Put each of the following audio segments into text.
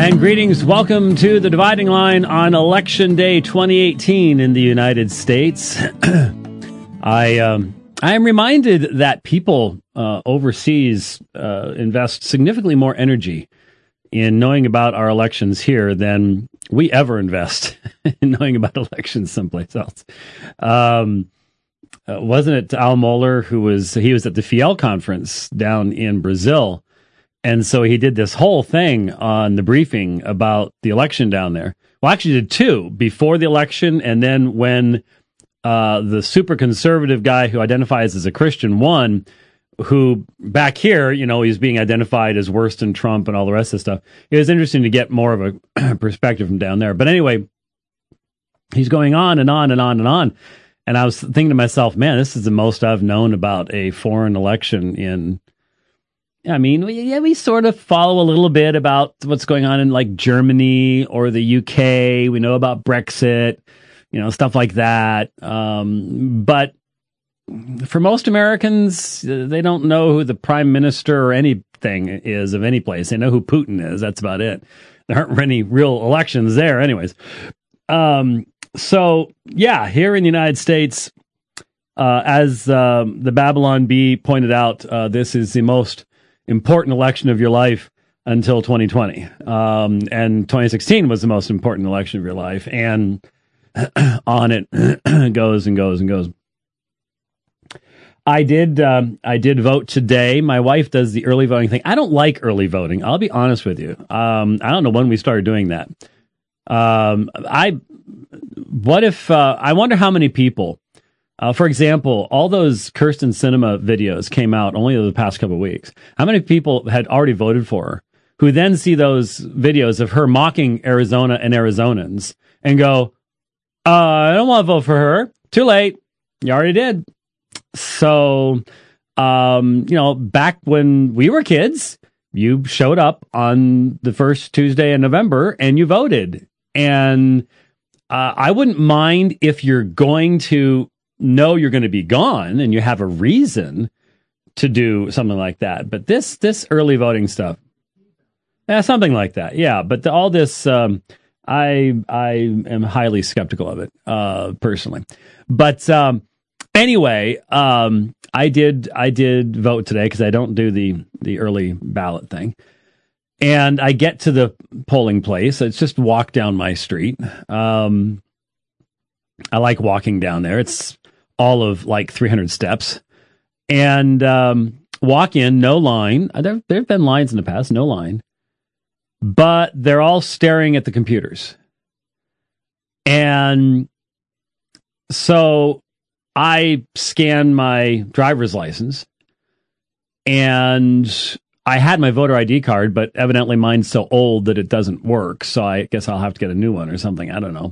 And greetings. Welcome to the Dividing Line on Election Day 2018 in the United States. I am reminded that people overseas invest significantly more energy in knowing about our elections here than we ever invest in knowing about elections someplace else. Wasn't it Al Mohler who was at the Fiel conference down in Brazil? And so he did this whole thing on the briefing about the election down there. Well, actually did two, before the election and then when the super conservative guy who identifies as a Christian won, who back here, he's being identified as worse than Trump and all the rest of the stuff. It was interesting to get more of a perspective from down there. But anyway, he's going on and on and on and on. And I was thinking to myself, man, this is the most I've known about a foreign election in... I mean, we sort of follow a little bit about what's going on in like Germany or the UK. We know about Brexit, stuff like that. But for most Americans, they don't know who the prime minister or anything is of any place. They know who Putin is. That's about it. There aren't any real elections there anyways. So, yeah, here in the United States, as the Babylon Bee pointed out, this is the most important election of your life until 2020. And 2016 was the most important election of your life. And on it goes and goes and goes. I did vote today. My wife does the early voting thing. I don't like early voting. I'll be honest with you. I don't know when we started doing that. I wonder how many people, for example, all those Kirsten Sinema videos came out only over the past couple of weeks. How many people had already voted for her who then see those videos of her mocking Arizona and Arizonans and go, I don't want to vote for her. Too late. You already did. So, back when we were kids, you showed up on the first Tuesday in November and you voted. And I wouldn't mind if you're going to know you're going to be gone and you have a reason to do something like that. But this early voting stuff, something like that. Yeah. But all this, I am highly skeptical of it, personally. But, anyway, I did vote today because I don't do the early ballot thing. And I get to the polling place. It's just walk down my street. I like walking down there. It's all of like 300 steps. And walk in, no line. There have been lines in the past, no line. But they're all staring at the computers. And so I scan my driver's license. And I had my voter ID card, but evidently mine's so old that it doesn't work. So I guess I'll have to get a new one or something. I don't know.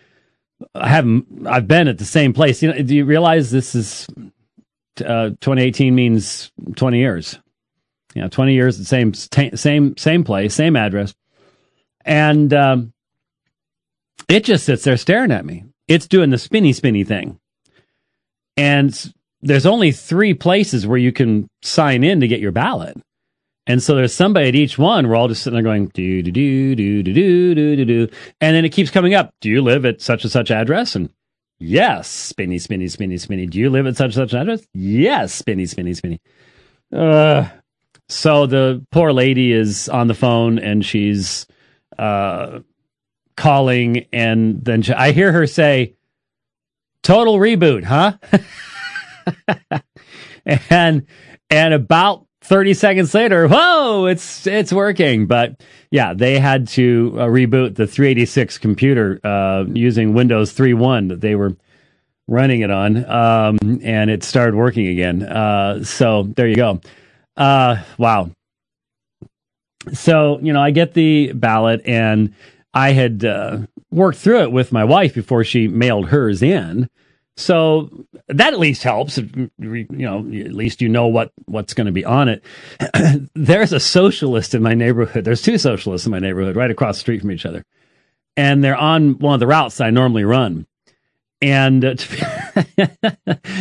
I've been at the same place. Do you realize this is 2018 means 20 years? 20 years, the same place, same address. And it just sits there staring at me. It's doing the spinny thing. And there's only 3 places where you can sign in to get your ballot. And so there's somebody at each one. We're all just sitting there going, do, do, do, do, do, do, do, do. And then it keeps coming up. Do you live at such and such address? And yes, spinny. Do you live at such and such address? Yes, spinny. So the poor lady is on the phone and she's calling. And then I hear her say, total reboot, huh? and about 30 seconds later, whoa, it's working. But yeah, they had to reboot the 386 computer using Windows 3.1 that they were running it on, and it started working again. So there you go. Wow. So, I get the ballot, and I had worked through it with my wife before she mailed hers in. So that at least helps. At least what's going to be on it. There's a socialist in my neighborhood. There's 2 socialists in my neighborhood right across the street from each other. And they're on one of the routes I normally run. And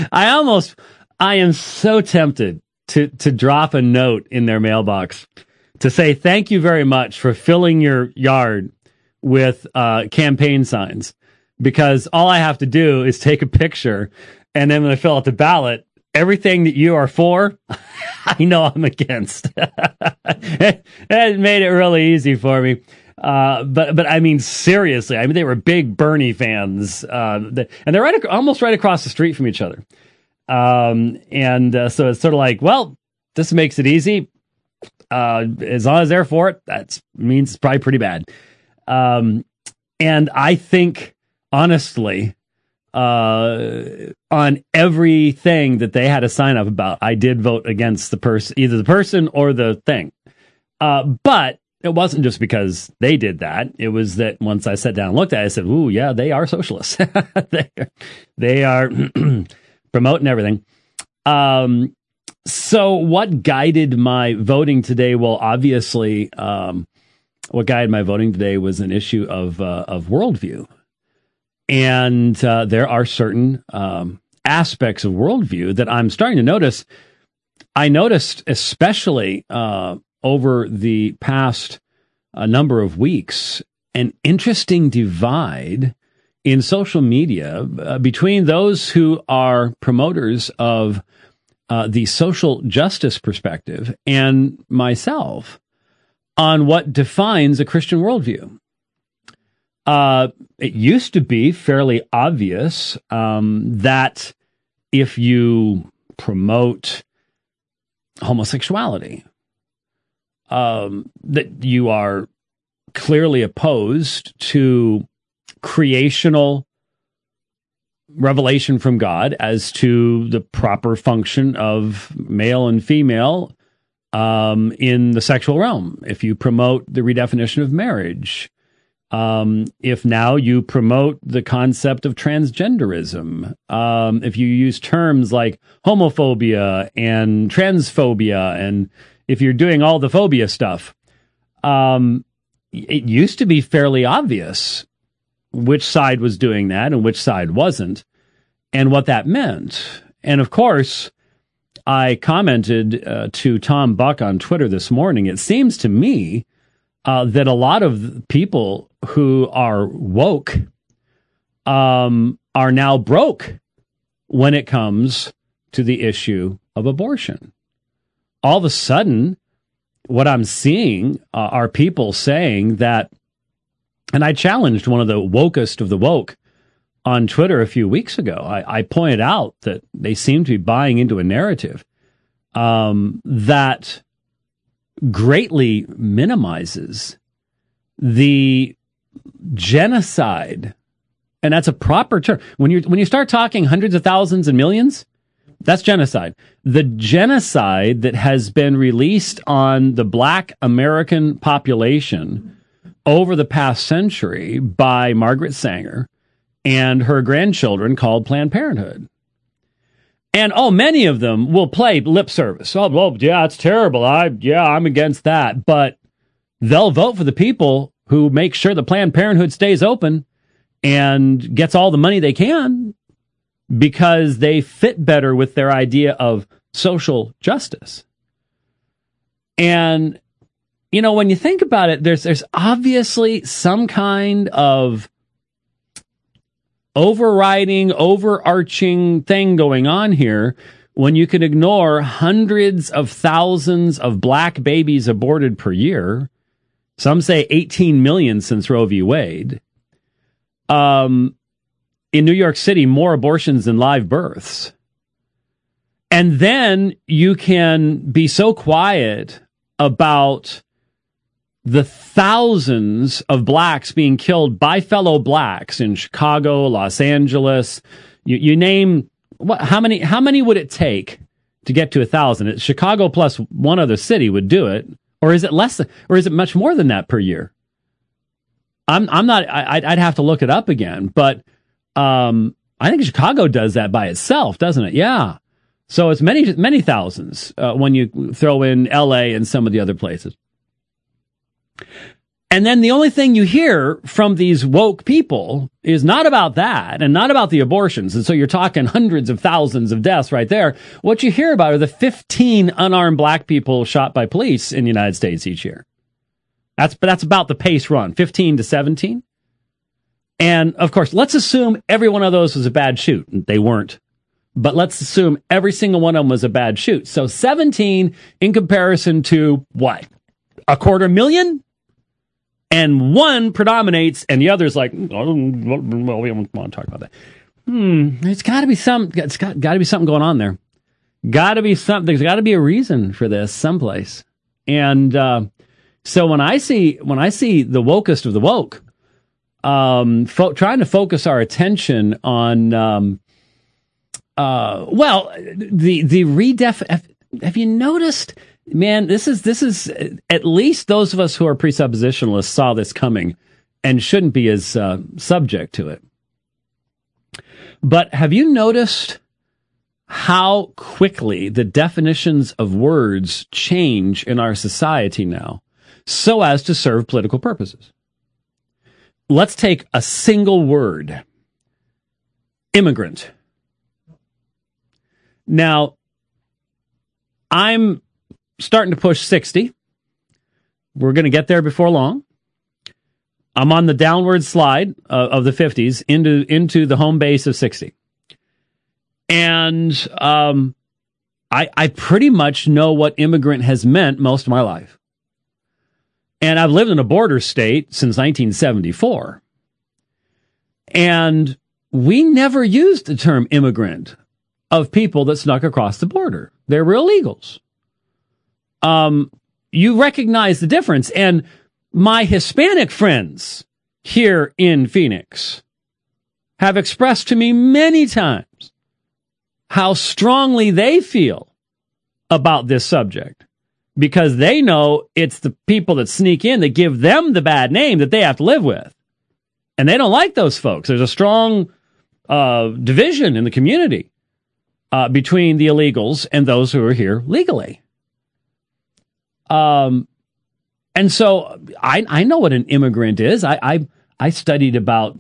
I am so tempted to drop a note in their mailbox to say thank you very much for filling your yard with campaign signs, because all I have to do is take a picture, and then when I fill out the ballot, everything that you are for, I know I'm against. It made it really easy for me. But I mean, seriously, I mean, they were big Bernie fans, and they're almost right across the street from each other. So it's sort of like, well, this makes it easy. As long as they're for it, that means it's probably pretty bad. And I think, honestly, on everything that they had to sign up about, I did vote against the person, either the person or the thing. But it wasn't just because they did that. It was that once I sat down and looked at it, I said, ooh, yeah, they are socialists. They are promoting everything. So what guided my voting today? Well, obviously, what guided my voting today was an issue of worldview. And there are certain aspects of worldview that I'm starting to notice. I noticed especially over the past number of weeks, an interesting divide in social media between those who are promoters of the social justice perspective and myself on what defines a Christian worldview. It used to be fairly obvious that if you promote homosexuality, that you are clearly opposed to creational revelation from God as to the proper function of male and female in the sexual realm. If you promote the redefinition of marriage, if now you promote the concept of transgenderism, if you use terms like homophobia and transphobia, and if you're doing all the phobia stuff, it used to be fairly obvious which side was doing that and which side wasn't, and what that meant. And of course, I commented to Tom Buck on Twitter this morning. It seems to me that a lot of people who are woke are now broke when it comes to the issue of abortion. All of a sudden, what I'm seeing are people saying that, and I challenged one of the wokest of the woke on Twitter a few weeks ago. I pointed out that they seem to be buying into a narrative that greatly minimizes the genocide, and that's a proper term. When you start talking hundreds of thousands and millions, that's genocide. The genocide that has been released on the Black American population over the past century by Margaret Sanger and her grandchildren called Planned Parenthood. And many of them will play lip service. Oh, yeah, it's terrible. I'm against that. But they'll vote for the people who make sure the Planned Parenthood stays open and gets all the money they can because they fit better with their idea of social justice. And, you know, when you think about it, there's obviously some kind of overarching thing going on here when you can ignore hundreds of thousands of black babies aborted per year. Some say 18 million since Roe v. Wade. In New York City, more abortions than live births. And then you can be so quiet about the thousands of blacks being killed by fellow blacks in Chicago, Los Angeles. You name how many would it take to get to 1,000? Chicago plus one other city would do it, or is it less? Or is it much more than that per year? I'm not. I'd have to look it up again, but I think Chicago does that by itself, doesn't it? Yeah. So it's many thousands when you throw in L.A. and some of the other places. And then the only thing you hear from these woke people is not about that and not about the abortions. And so you're talking hundreds of thousands of deaths right there. What you hear about are the 15 unarmed black people shot by police in the United States each year. That's about the pace run, 15 to 17. And of course, let's assume every one of those was a bad shoot. They weren't. But let's assume every single one of them was a bad shoot. So 17 in comparison to what? 250,000? And one predominates, and the other's like, well, we don't want to talk about that. It's got to be it's got to be something going on there. Got to be something. There's got to be a reason for this someplace. And so when I see the wokest of the woke, trying to focus our attention on, have you noticed? Man, this is at least those of us who are presuppositionalists saw this coming and shouldn't be as subject to it. But have you noticed how quickly the definitions of words change in our society now so as to serve political purposes? Let's take a single word. Immigrant. Now, I'm starting to push 60. We're going to get there before long. I'm on the downward slide of the 50s into the home base of 60. And I pretty much know what immigrant has meant most of my life. And I've lived in a border state since 1974. And we never used the term immigrant of people that snuck across the border. They were illegals. You recognize the difference. And my Hispanic friends here in Phoenix have expressed to me many times how strongly they feel about this subject, because they know it's the people that sneak in that give them the bad name that they have to live with. And they don't like those folks. There's a strong division in the community between the illegals and those who are here legally. And so I know what an immigrant is. I studied about,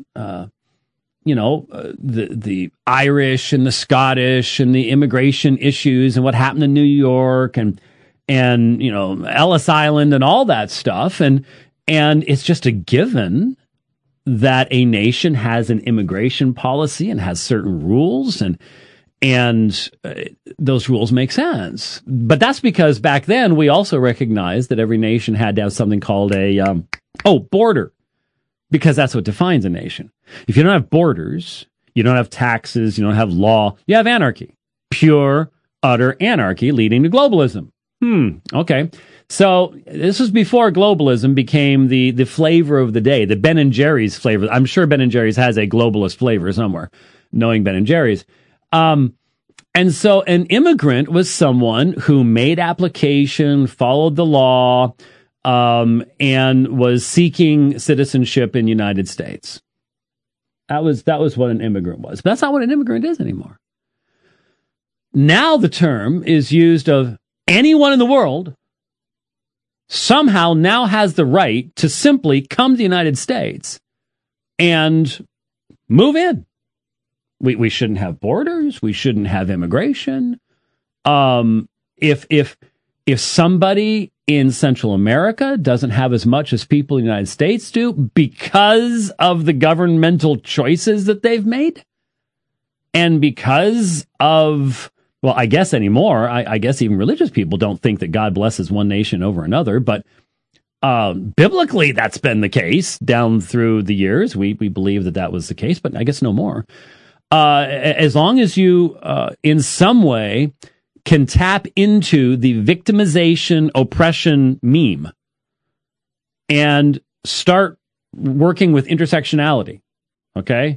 the Irish and the Scottish and the immigration issues and what happened in New York and Ellis Island and all that stuff. And it's just a given that a nation has an immigration policy and has certain rules, and those rules make sense. But that's because back then we also recognized that every nation had to have something called a border, because that's what defines a nation. If you don't have borders, you don't have taxes, you don't have law, you have anarchy. Pure, utter anarchy leading to globalism. Okay. So this was before globalism became the flavor of the day, the Ben and Jerry's flavor. I'm sure Ben and Jerry's has a globalist flavor somewhere, knowing Ben and Jerry's. And so an immigrant was someone who made application, followed the law, and was seeking citizenship in the United States. That was what an immigrant was. But that's not what an immigrant is anymore. Now the term is used of anyone in the world somehow now has the right to simply come to the United States and move in. We shouldn't have borders. We shouldn't have immigration. If somebody in Central America doesn't have as much as people in the United States do because of the governmental choices that they've made, and because of, well, I guess anymore, I guess even religious people don't think that God blesses one nation over another, but biblically that's been the case down through the years. We believe that was the case, but I guess no more. As long as you, in some way, can tap into the victimization, oppression meme and start working with intersectionality, okay?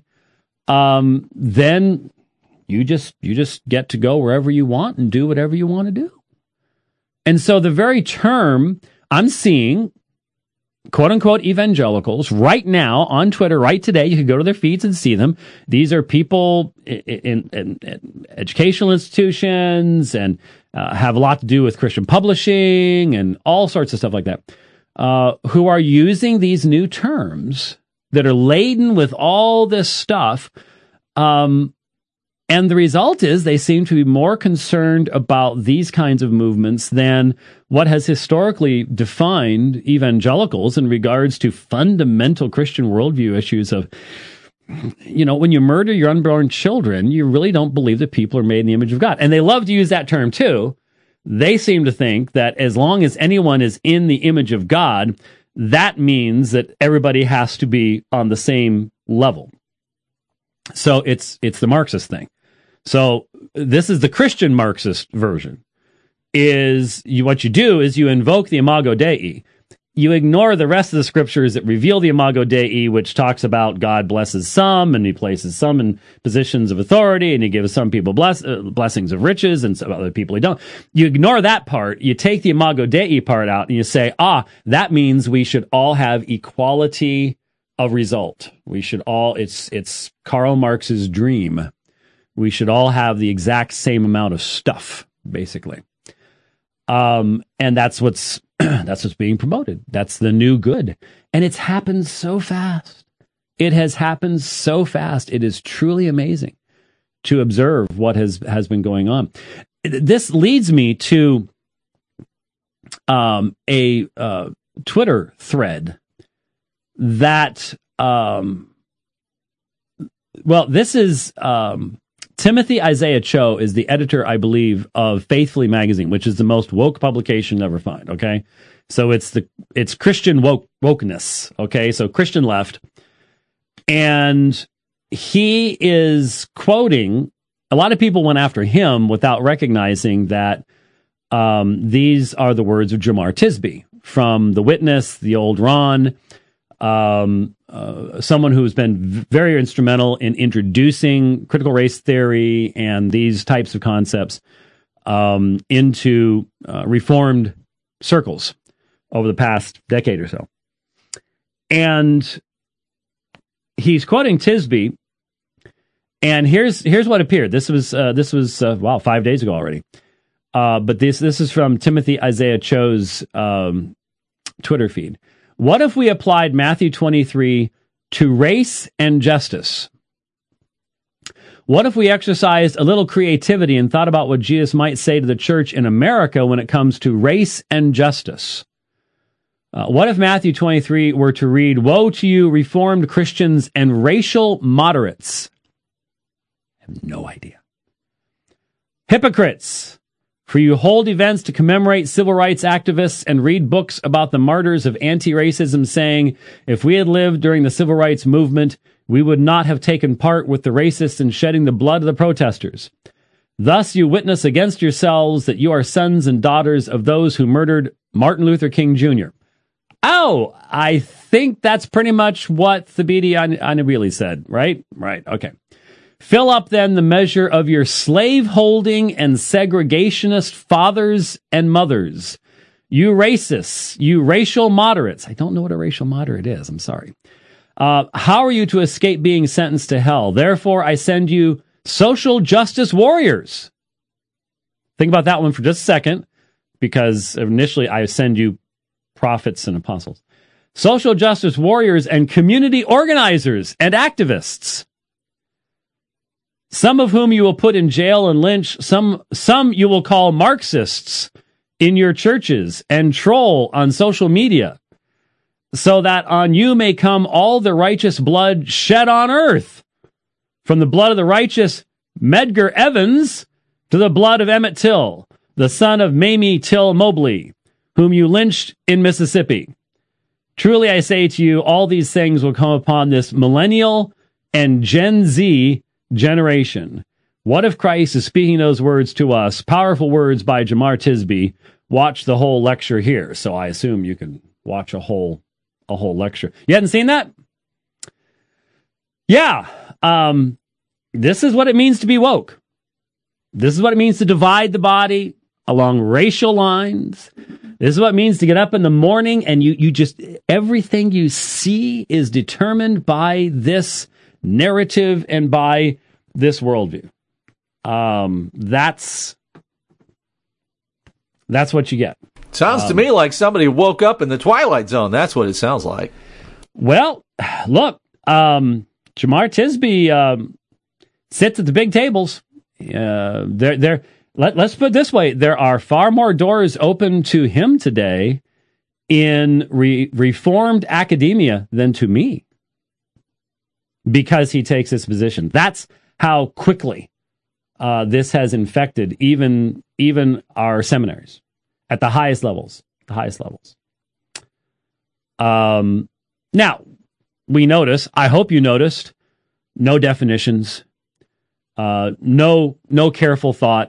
Then you just get to go wherever you want and do whatever you want to do. And so the very term I'm seeing, quote unquote evangelicals right now on Twitter right today, you can go to their feeds and see them. These are people in educational institutions and have a lot to do with Christian publishing and all sorts of stuff like that. who are using these new terms that are laden with all this stuff. And the result is they seem to be more concerned about these kinds of movements than what has historically defined evangelicals in regards to fundamental Christian worldview issues of, when you murder your unborn children, you really don't believe that people are made in the image of God. And they love to use that term too. They seem to think that as long as anyone is in the image of God, that means that everybody has to be on the same level. So it's the Marxist thing. So this is the Christian Marxist version. What you do is you invoke the Imago Dei. You ignore the rest of the scriptures that reveal the Imago Dei, which talks about God blesses some, and he places some in positions of authority, and he gives some people blessings of riches, and some other people he don't. You ignore that part. You take the Imago Dei part out, and you say, that means we should all have equality of result. We should all, it's Karl Marx's dream. We should all have the exact same amount of stuff, basically. And that's what's being promoted. That's the new good. And it's happened so fast. It has happened so fast. It is truly amazing to observe what has been going on. This leads me to a Twitter thread that, this is Timothy Isaiah Cho is the editor, I believe, of Faithfully magazine, which is the most woke publication you'll ever find. Okay, so it's Christian wokeness. Okay, so Christian left, and he is quoting. A lot of people went after him without recognizing that these are the words of Jemar Tisby from The Witness, the old Ron. Someone who's been very instrumental in introducing critical race theory and these types of concepts into reformed circles over the past decade or so. And he's quoting Tisby, and here's what appeared. This was 5 days ago already. But this is from Timothy Isaiah Cho's Twitter feed. What if we applied Matthew 23 to race and justice? What if we exercised a little creativity and thought about what Jesus might say to the church in America when it comes to race and justice? What if Matthew 23 were to read, "Woe to you, Reformed Christians and racial moderates"? I have no idea. "Hypocrites! For you hold events to commemorate civil rights activists and read books about the martyrs of anti-racism, saying, if we had lived during the civil rights movement, we would not have taken part with the racists in shedding the blood of the protesters. Thus you witness against yourselves that you are sons and daughters of those who murdered Martin Luther King Jr." Oh, I think that's pretty much what Thabiti Anyabwile said, right? Right, okay. "Fill up then the measure of your slave-holding and segregationist fathers and mothers. You racists, you racial moderates." I don't know what a racial moderate is. I'm sorry. "How are you to escape being sentenced to hell? Therefore, I send you social justice warriors." Think about that one for just a second, because initially I send you prophets and apostles. "Social justice warriors and community organizers and activists. Some of whom you will put in jail and lynch, some you will call Marxists in your churches and troll on social media, so that on you may come all the righteous blood shed on earth, from the blood of the righteous Medgar Evans to the blood of Emmett Till, the son of Mamie Till Mobley, whom you lynched in Mississippi. Truly I say to you, all these things will come upon this millennial and Gen Z generation. What if Christ is speaking those words to us? Powerful words by Jemar Tisby. Watch the whole lecture here." So I assume you can watch a whole lecture. You hadn't seen that? Yeah. This is what it means to be woke. This is what it means to divide the body along racial lines. This is what it means to get up in the morning and you just, everything you see is determined by this narrative and by this worldview. That's what you get. Sounds to me like somebody woke up in the Twilight Zone. That's what it sounds like. Well, look, Jemar Tisby sits at the big tables. Let's put it this way. There are far more doors open to him today in reformed academia than to me, because he takes this position. That's how quickly this has infected even our seminaries at the highest levels. Now, we notice, I hope you noticed, no definitions, no careful thought,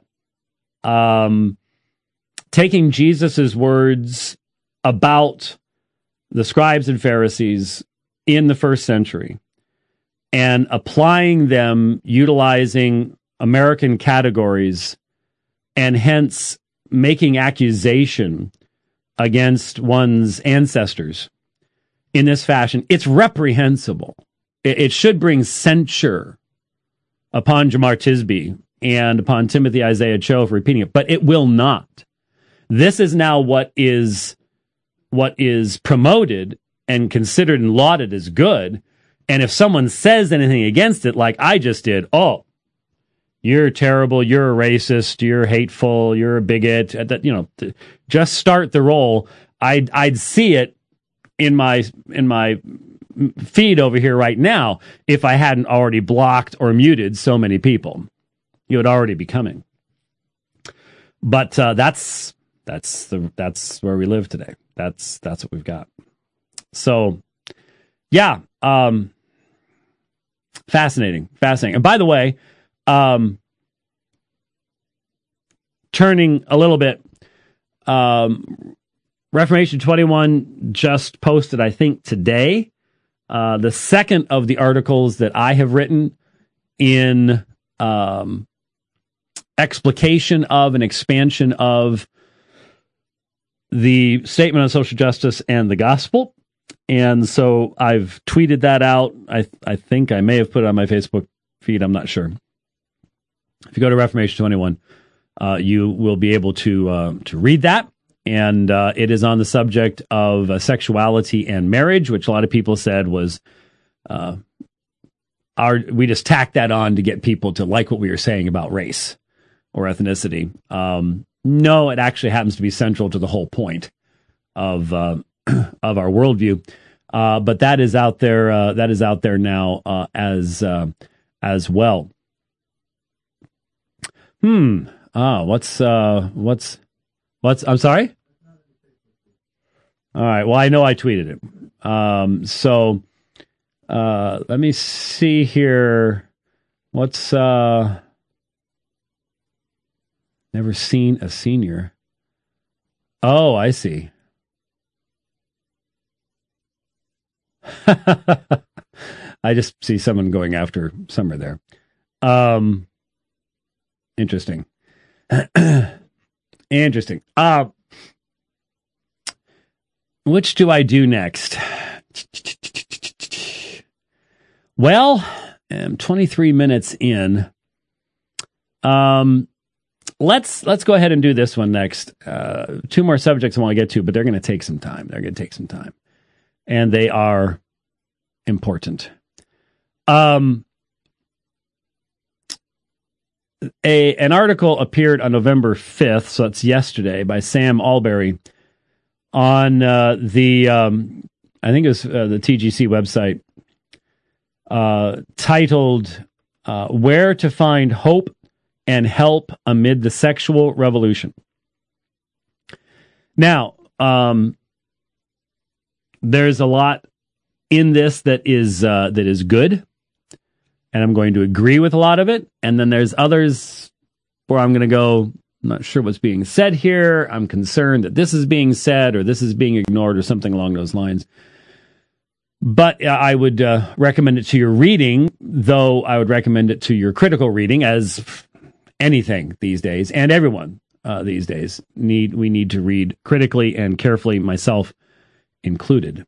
taking Jesus's words about the scribes and Pharisees in the first century and applying them, utilizing American categories, and hence making accusation against one's ancestors in this fashion. It's reprehensible. It should bring censure upon Jemar Tisby and upon Timothy Isaiah Cho for repeating it, but it will not. This is now what is promoted and considered and lauded as good. And if someone says anything against it, like I just did, oh, you're terrible, you're a racist, you're hateful, you're a bigot, just start the roll. I'd see it in my feed over here right now if I hadn't already blocked or muted so many people. You would already be coming. But that's where we live today. That's what we've got. So, yeah, fascinating. And by the way, turning a little bit, Reformation 21 just posted, I think, today, the second of the articles that I have written in explication of and expansion of the Statement on Social Justice and the Gospel. And so I've tweeted that out. I think I may have put it on my Facebook feed. I'm not sure. If you go to Reformation 21, you will be able to read that. And it is on the subject of sexuality and marriage, which a lot of people said was we just tacked that on to get people to like what we were saying about race or ethnicity. No, it actually happens to be central to the whole point of our worldview. But that is out there. That is out there now as well. What's I'm sorry? All right. Well, I know I tweeted it. So let me see here. What's never seen a senior? Oh, I see. I just see someone going after Summer there. Interesting. Interesting. Which do I do next? Well, I'm 23 minutes in. Let's go ahead and do this one next. Two more subjects I want to get to, but they're going to take some time. And they are important. An article appeared on November 5th, so that's yesterday, by Sam Alberry on I think it was the TGC website, titled Where to Find Hope and Help Amid the Sexual Revolution. Now, there's a lot in this that is good, and I'm going to agree with a lot of it. And then there's others where I'm going to go, I'm not sure what's being said here. I'm concerned that this is being said or this is being ignored or something along those lines. But I would recommend it to your reading, though I would recommend it to your critical reading, as anything these days, and everyone these days we need to read critically and carefully, myself included.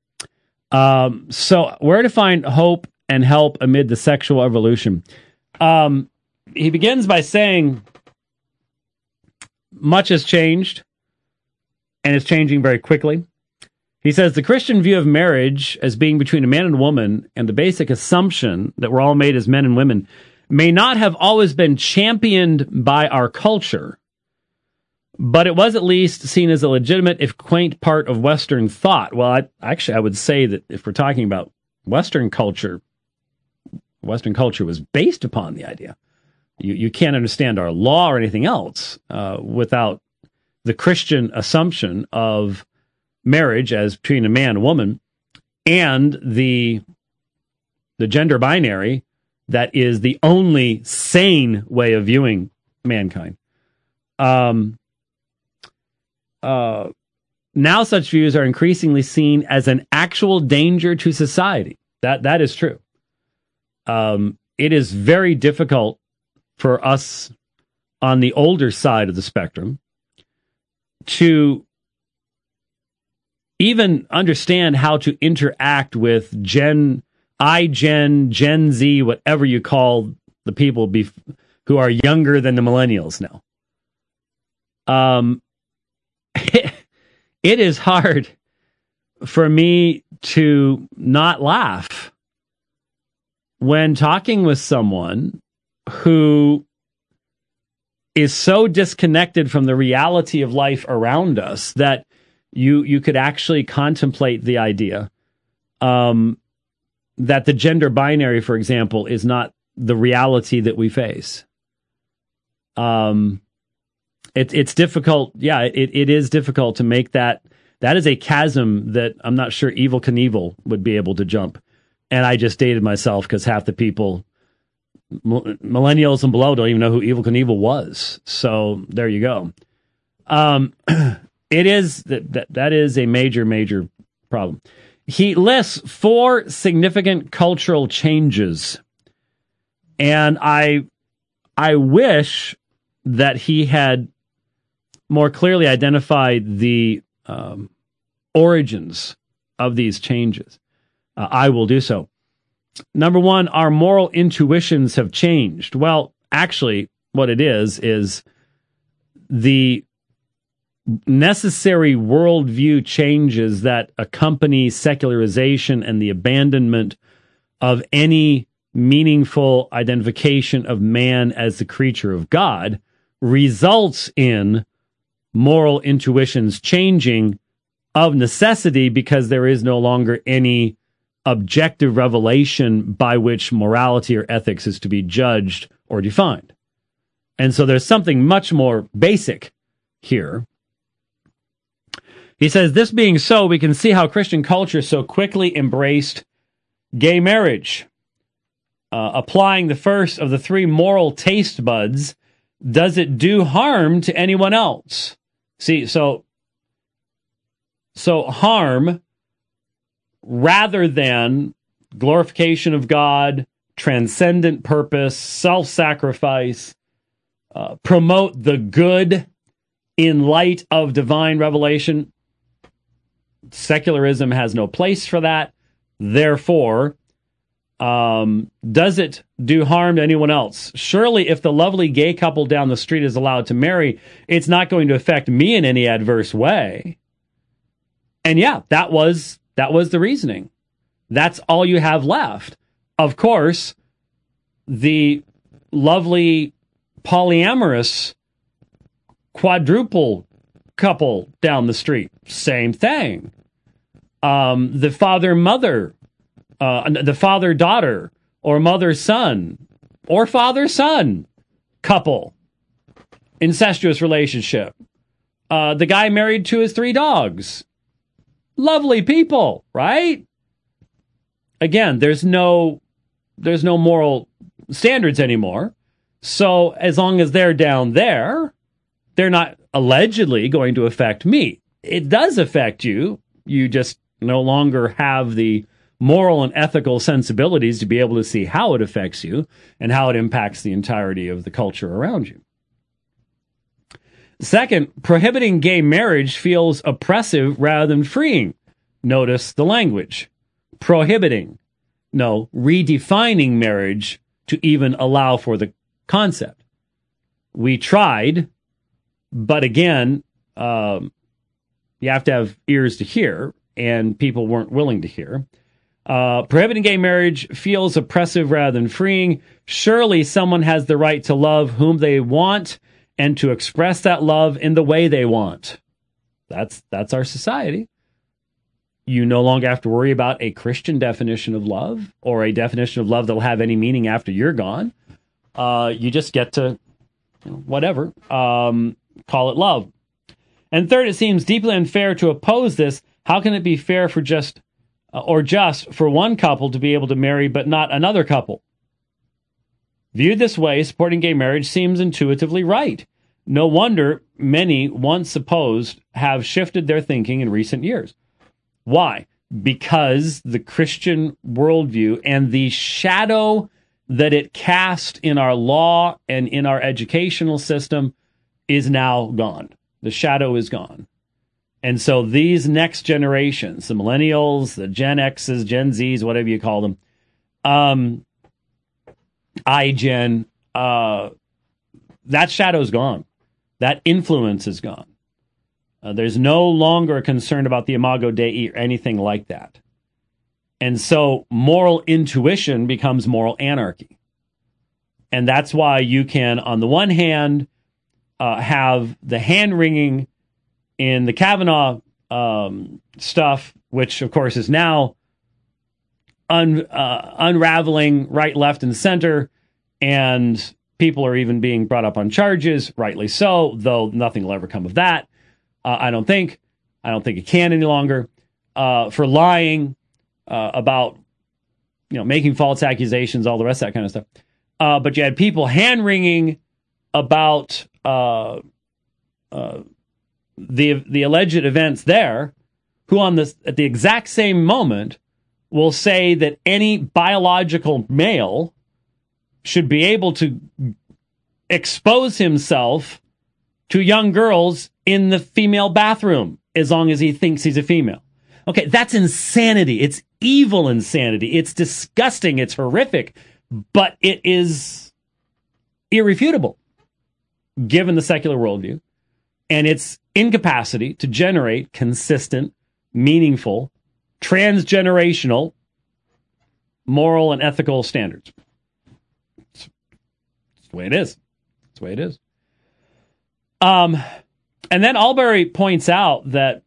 So where to find hope and help amid the sexual evolution? He begins by saying, much has changed and it's changing very quickly. He says the Christian view of marriage as being between a man and a woman and the basic assumption that we're all made as men and women may not have always been championed by our culture, but it was at least seen as a legitimate, if quaint, part of Western thought. Well, I would say that if we're talking about Western culture was based upon the idea. You can't understand our law or anything else without the Christian assumption of marriage as between a man and a woman, and the gender binary that is the only sane way of viewing mankind. Now such views are increasingly seen as an actual danger to society. That is true. It is very difficult for us on the older side of the spectrum to even understand how to interact with Gen Z, whatever you call the people who are younger than the millennials now. It is hard for me to not laugh when talking with someone who is so disconnected from the reality of life around us that you could actually contemplate the idea that the gender binary, for example, is not the reality that we face. It's difficult. Yeah, it is difficult to make that. That is a chasm that I'm not sure Evel Knievel would be able to jump. And I just dated myself because half the people, millennials and below, don't even know who Evel Knievel was. So there you go. It is that is a major problem. He lists 4 significant cultural changes, and I wish that he had more clearly identified the origins of these changes. I will do so. Number 1, our moral intuitions have changed. Well, actually, what it is the necessary worldview changes that accompany secularization and the abandonment of any meaningful identification of man as the creature of God results in moral intuitions changing of necessity, because there is no longer any objective revelation by which morality or ethics is to be judged or defined. And so there's something much more basic here. He says, this being so, we can see how Christian culture so quickly embraced gay marriage. Applying the first of the 3 moral taste buds, does it do harm to anyone else? See, so harm, rather than glorification of God, transcendent purpose, self-sacrifice, promote the good in light of divine revelation. Secularism has no place for that. Therefore, does it do harm to anyone else? Surely, if the lovely gay couple down the street is allowed to marry, it's not going to affect me in any adverse way. And yeah, that was the reasoning. That's all you have left. Of course, the lovely polyamorous quadruple couple down the street, same thing. The father-mother, the father-daughter, or mother-son, or father-son couple, incestuous relationship. The guy married to his 3 dogs. Lovely people, right? Again, there's no moral standards anymore. So as long as they're down there, they're not allegedly going to affect me. It does affect you. You just no longer have the moral and ethical sensibilities to be able to see how it affects you and how it impacts the entirety of the culture around you. Second, prohibiting gay marriage feels oppressive rather than freeing. Notice the language. Prohibiting. No, redefining marriage to even allow for the concept. We tried, but again, You have to have ears to hear, and people weren't willing to hear. Prohibiting gay marriage feels oppressive rather than freeing. Surely someone has the right to love whom they want and to express that love in the way they want. That's our society. You no longer have to worry about a Christian definition of love or a definition of love that'll have any meaning after you're gone. You just get to, whatever, call it love. And third, it seems deeply unfair to oppose this. How can it be fair for just for one couple to be able to marry but not another couple? Viewed this way, supporting gay marriage seems intuitively right. No wonder many once opposed have shifted their thinking in recent years. Why? Because the Christian worldview and the shadow that it cast in our law and in our educational system is now gone. The shadow is gone. And so these next generations, the millennials, the Gen X's, Gen Z's, whatever you call them, iGen, that shadow's gone. That influence is gone. There's no longer a concern about the Imago Dei or anything like that. And so moral intuition becomes moral anarchy. And that's why you can, on the one hand, have the hand-wringing in the Kavanaugh stuff, which, of course, is now unraveling right, left, and center, and people are even being brought up on charges, rightly so, though nothing will ever come of that. I don't think it can any longer, for lying about, making false accusations, all the rest of that kind of stuff. But you had people hand-wringing about the alleged events there, who at the exact same moment will say that any biological male should be able to expose himself to young girls in the female bathroom as long as he thinks he's a female. Okay, that's insanity. It's evil insanity. It's disgusting. It's horrific. But it is irrefutable, given the secular worldview, and its incapacity to generate consistent, meaningful, transgenerational, moral and ethical standards. It's the way it is. It's the way it is. And then Albury points out that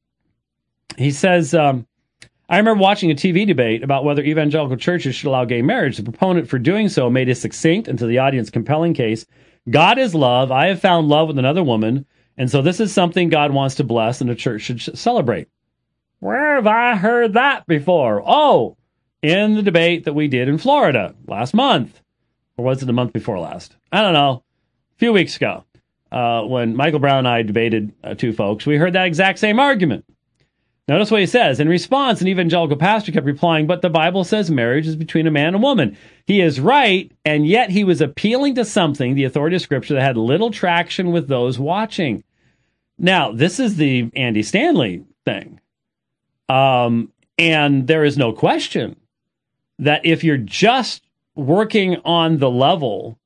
he says, I remember watching a TV debate about whether evangelical churches should allow gay marriage. The proponent for doing so made a succinct and to the audience compelling case. God is love. I have found love with another woman. And so this is something God wants to bless and the church should celebrate. Where have I heard that before? Oh, in the debate that we did in Florida last month. Or was it the month before last? I don't know. A few weeks ago, when Michael Brown and I debated two folks, we heard that exact same argument. Notice what he says. In response, an evangelical pastor kept replying, but the Bible says marriage is between a man and a woman. He is right, and yet he was appealing to something, the authority of Scripture, that had little traction with those watching. Now, this is the Andy Stanley thing. And there is no question that if you're just working on the level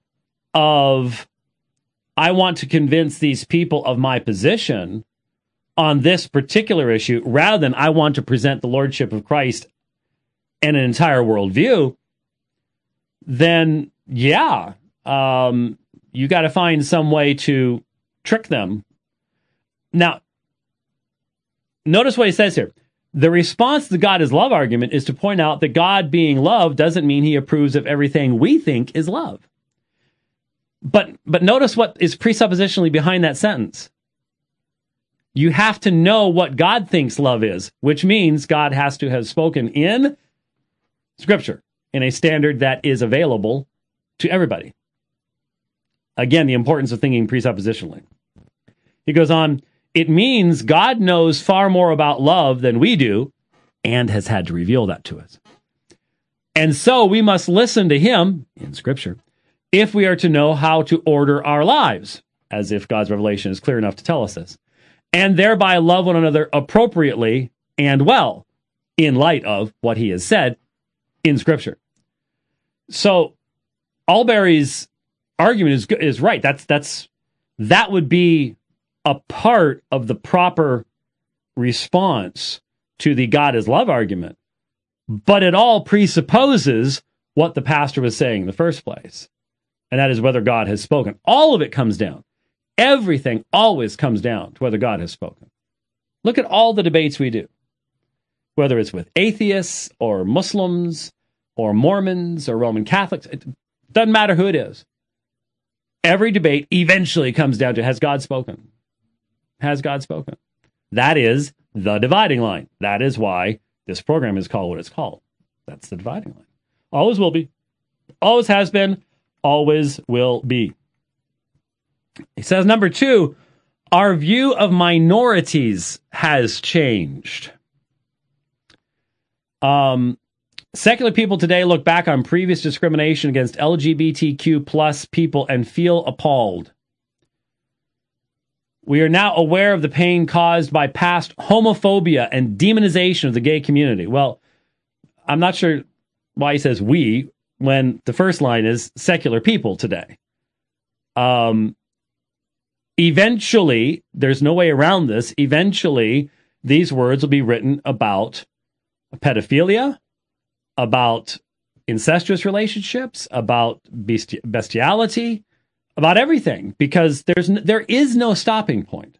of, I want to convince these people of my position on this particular issue, rather than I want to present the Lordship of Christ and an entire worldview, then, you got to find some way to trick them. Now, notice what he says here. The response to the God is love argument is to point out that God being love doesn't mean he approves of everything we think is love. But notice what is presuppositionally behind that sentence. You have to know what God thinks love is, which means God has to have spoken in Scripture in a standard that is available to everybody. Again, the importance of thinking presuppositionally. He goes on, it means God knows far more about love than we do and has had to reveal that to us. And so we must listen to him in Scripture if we are to know how to order our lives, as if God's revelation is clear enough to tell us this, and thereby love one another appropriately and well in light of what he has said in Scripture. So Albury's argument is right. That would be a part of the proper response to the God is love argument, but it all presupposes what the pastor was saying in the first place, and that is whether God has spoken. All of it comes down. Everything always comes down to whether God has spoken. Look at all the debates we do, whether it's with atheists or Muslims or Mormons or Roman Catholics. It doesn't matter who it is. Every debate eventually comes down to, has God spoken? Has God spoken? That is the dividing line. That is why this program is called what it's called. That's the dividing line. Always will be. Always has been. Always will be. He says, number 2, our view of minorities has changed. Secular people today look back on previous discrimination against LGBTQ plus people and feel appalled. We are now aware of the pain caused by past homophobia and demonization of the gay community. Well, I'm not sure why he says we when the first line is secular people today. Eventually, there's no way around this. Eventually, these words will be written about pedophilia, about incestuous relationships, about bestiality, about everything, because there is no stopping point.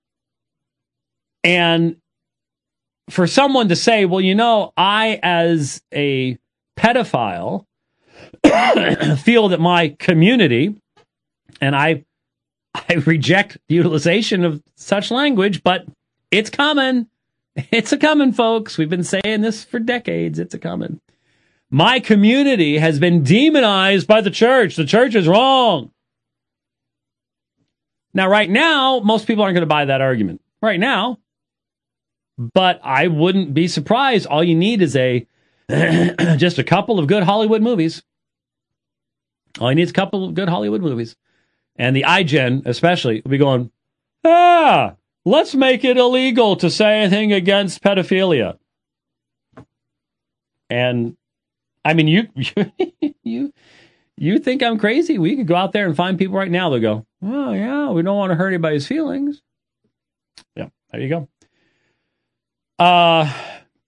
And for someone to say, well, you know, I as a pedophile feel that my community, and I reject the utilization of such language, but it's coming. It's a coming, folks. We've been saying this for decades. It's a coming. My community has been demonized by the church. The church is wrong. Now, right now, most people aren't going to buy that argument. Right now. But I wouldn't be surprised. All you need is just a couple of good Hollywood movies. All you need is a couple of good Hollywood movies. And the iGen, especially, will be going, let's make it illegal to say anything against pedophilia. And, I mean, you think I'm crazy? We could go out there and find people right now that go, oh, yeah, we don't want to hurt anybody's feelings. Yeah, there you go.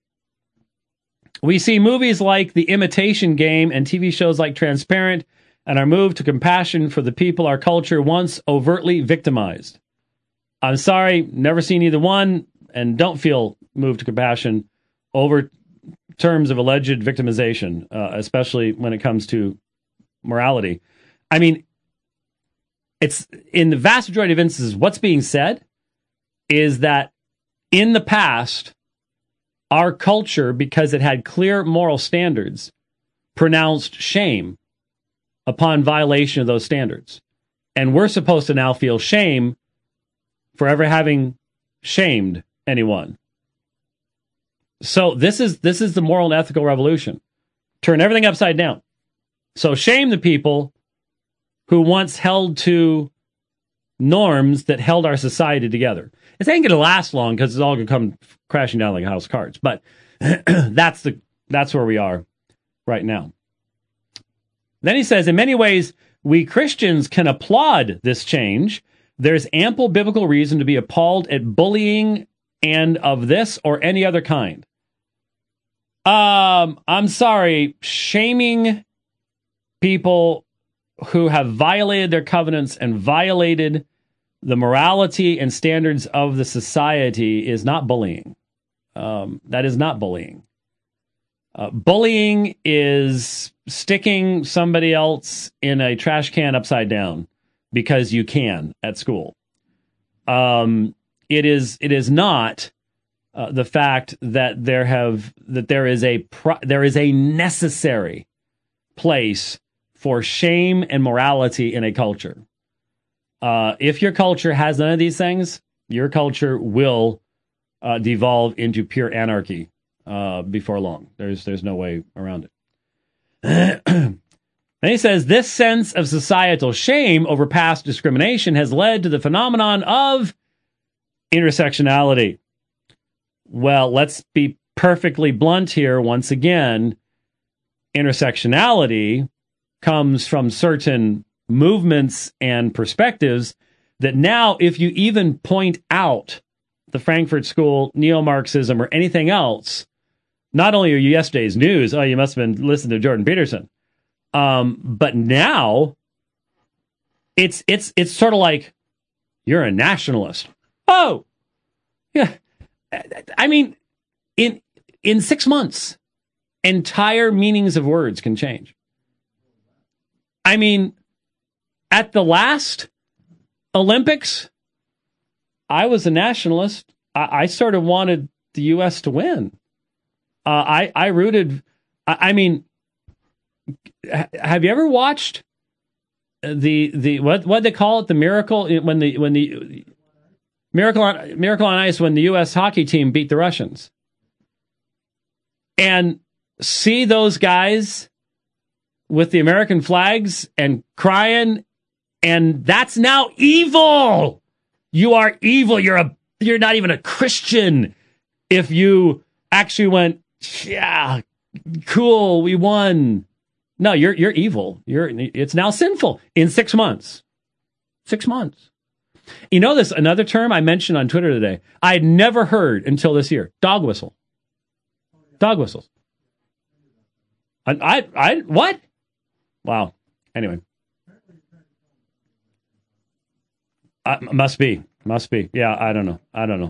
We see movies like The Imitation Game and TV shows like Transparent, and our move to compassion for the people our culture once overtly victimized. I'm sorry, never seen either one, and don't feel moved to compassion over terms of alleged victimization, especially when it comes to morality. I mean, it's in the vast majority of instances, what's being said is that in the past, our culture, because it had clear moral standards, pronounced shame upon violation of those standards. And we're supposed to now feel shame for ever having shamed anyone. So this is the moral and ethical revolution. Turn everything upside down. So shame the people who once held to norms that held our society together. It ain't going to last long because it's all going to come crashing down like a house of cards. But that's where we are right now. Then he says, in many ways, we Christians can applaud this change. There's ample biblical reason to be appalled at bullying and of this or any other kind. I'm sorry, shaming people who have violated their covenants and violated the morality and standards of the society is not bullying. That is not bullying. Bullying is sticking somebody else in a trash can upside down because you can at school. It is not the fact that there is a necessary place for shame and morality in a culture. If your culture has none of these things, your culture will devolve into pure anarchy before long. There's no way around it. Then he says, this sense of societal shame over past discrimination has led to the phenomenon of intersectionality. Well, let's be perfectly blunt here once again. Intersectionality comes from certain movements and perspectives that now, if you even point out the Frankfurt School, neo-Marxism, or anything else, not only are you yesterday's news, oh, you must have been listening to Jordan Peterson, but now it's sort of like you're a nationalist. Oh, yeah. I mean, in 6 months, entire meanings of words can change. I mean, at the last Olympics, I was a nationalist. I sort of wanted the U.S. to win. I rooted. I mean, have you ever watched the what they call it, the miracle when the miracle on Ice when the U.S. hockey team beat the Russians, and see those guys with the American flags and crying, and that's now evil. You are evil. You're not even a Christian if you actually went, yeah, cool, we won. No, you're evil. It's now sinful in 6 months. 6 months. You know this, another term I mentioned on Twitter today, I had never heard until this year. Dog whistle. Dog whistles. I what? Wow. Anyway. Must be. Yeah, I don't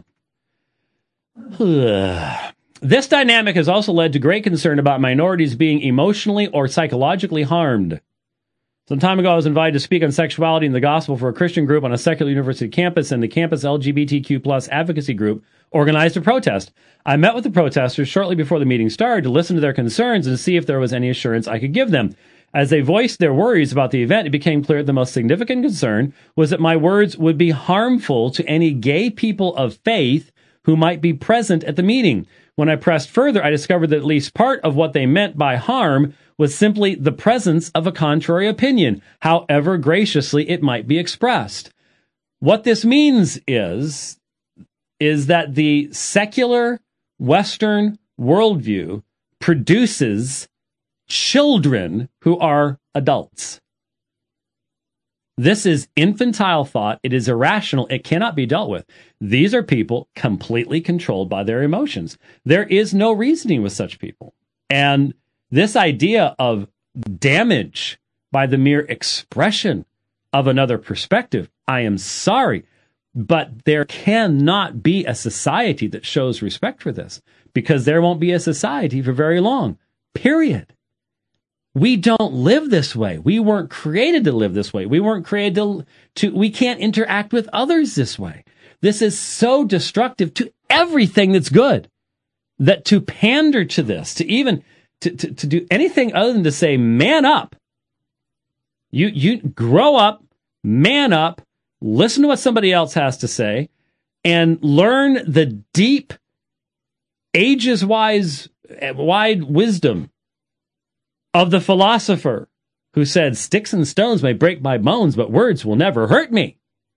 know. This dynamic has also led to great concern about minorities being emotionally or psychologically harmed. Some time ago, I was invited to speak on sexuality and the gospel for a Christian group on a secular university campus, and the campus LGBTQ plus advocacy group organized a protest. I met with the protesters shortly before the meeting started to listen to their concerns and see if there was any assurance I could give them. As they voiced their worries about the event, it became clear the most significant concern was that my words would be harmful to any gay people of faith who might be present at the meeting. When I pressed further, I discovered that at least part of what they meant by harm was simply the presence of a contrary opinion, however graciously it might be expressed. What this means is that the secular Western worldview produces children who are adults. This is infantile thought. It is irrational. It cannot be dealt with. These are people completely controlled by their emotions. There is no reasoning with such people. And this idea of damage by the mere expression of another perspective, I am sorry, but there cannot be a society that shows respect for this, because there won't be a society for very long, period. We don't live this way. We weren't created to live this way. We weren't created to we can't interact with others this way. This is so destructive to everything that's good, that to pander to this, to even to do anything other than to say, man up. You grow up, man up, listen to what somebody else has to say, and learn the deep, wide wisdom of the philosopher who said, sticks and stones may break my bones, but words will never hurt me.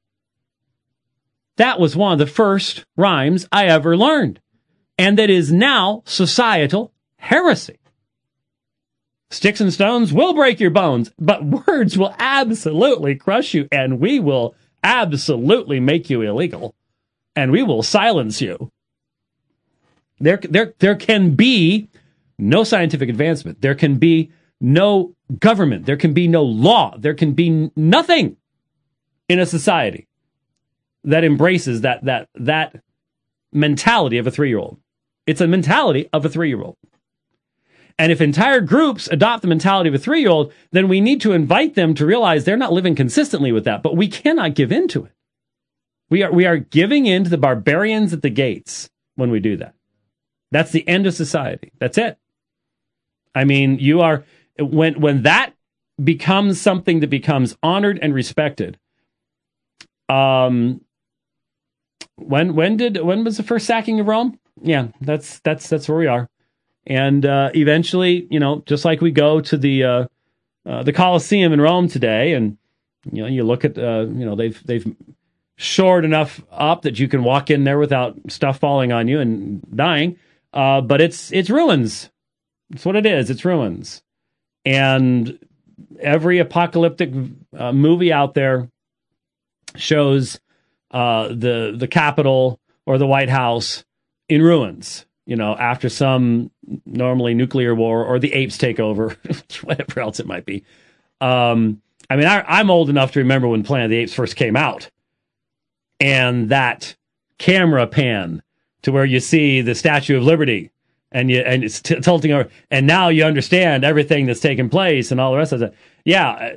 That was one of the first rhymes I ever learned, and that is now societal heresy. Sticks and stones will break your bones, but words will absolutely crush you, and we will absolutely make you illegal, and we will silence you. There can be no scientific advancement. There can be no government. There can be no law. There can be nothing in a society that embraces that mentality of a 3-year-old. It's a mentality of a 3-year-old. And if entire groups adopt the mentality of a 3-year-old, then we need to invite them to realize they're not living consistently with that. But we cannot give in to it. We are giving in to the barbarians at the gates when we do that. That's the end of society. That's it. I mean, you are when that becomes something that becomes honored and respected. When was the first sacking of Rome? Yeah, that's where we are. And eventually, just like we go to the Colosseum in Rome today, and you look at they've shored enough up that you can walk in there without stuff falling on you and dying. But it's ruins. That's what it is. It's ruins. And every apocalyptic movie out there shows the Capitol or the White House in ruins, after some normally nuclear war or the apes take over, whatever else it might be. I'm old enough to remember when Planet of the Apes first came out, and that camera pan to where you see the Statue of Liberty, and it's tilting over, and now you understand everything that's taken place and all the rest of it. Yeah,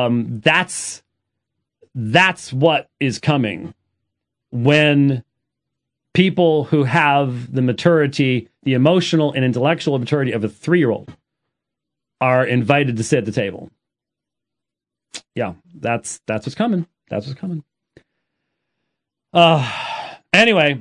that's what is coming when people who have the maturity, the emotional and intellectual maturity of a 3-year-old are invited to sit at the table. Yeah, that's what's coming. That's what's coming. Anyway.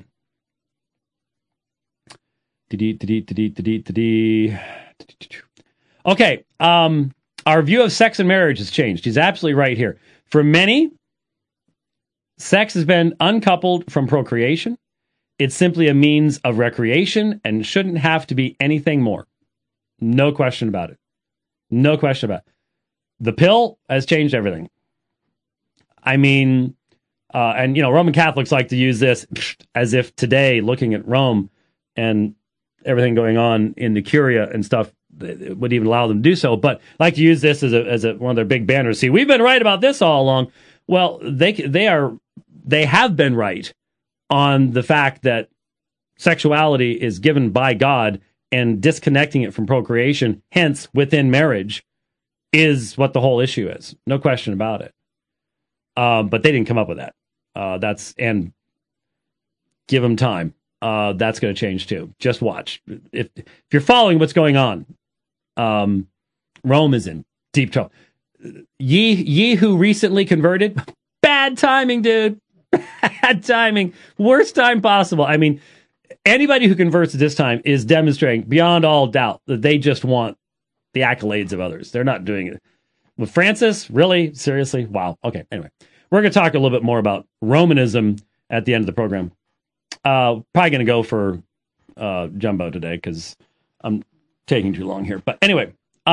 Okay. Our view of sex and marriage has changed. He's absolutely right here. For many, sex has been uncoupled from procreation. It's simply a means of recreation and shouldn't have to be anything more. No question about it. No question about it. The pill has changed everything. I mean, Roman Catholics like to use this as if today, looking at Rome and everything going on in the Curia and stuff, would even allow them to do so. But like to use this as one of their big banners. See, we've been right about this all along. Well, they have been right on the fact that sexuality is given by God, and disconnecting it from procreation, hence within marriage, is what the whole issue is. No question about it. But they didn't come up with that. And give them time. That's going to change too. Just watch. If you're following what's going on, Rome is in deep trouble. Ye who recently converted, bad timing, dude. Bad timing. Worst time possible. I mean, anybody who converts at this time is demonstrating beyond all doubt that they just want the accolades of others. They're not doing it. With Francis, really? Seriously? Wow. Okay, anyway. We're going to talk a little bit more about Romanism at the end of the program. Probably going to go for Jumbo today because I'm taking too long here. But anyway,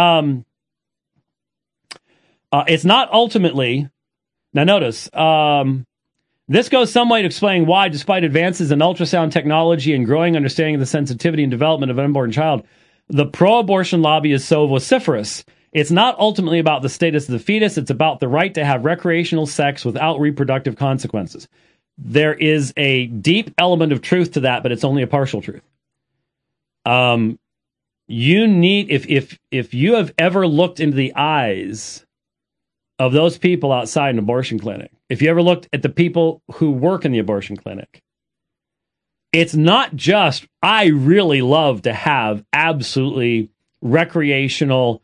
it's not ultimately... Now notice, this goes some way to explain why, despite advances in ultrasound technology and growing understanding of the sensitivity and development of an unborn child, the pro-abortion lobby is so vociferous. It's not ultimately about the status of the fetus. It's about the right to have recreational sex without reproductive consequences. There is a deep element of truth to that, but it's only a partial truth. You need, if you have ever looked into the eyes of those people outside an abortion clinic, if you ever looked at the people who work in the abortion clinic, it's not just, I really love to have absolutely recreational,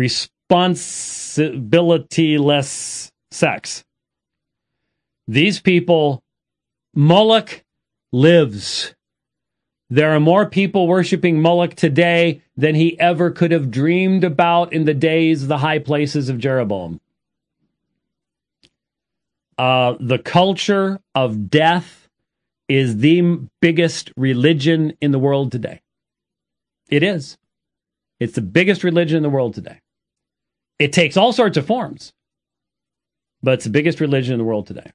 responsibility-less sex. These people, Moloch lives. There are more people worshiping Moloch today than he ever could have dreamed about in the days of the high places of Jeroboam. The culture of death is the biggest religion in the world today. It is. It's the biggest religion in the world today. It takes all sorts of forms, but it's the biggest religion in the world today.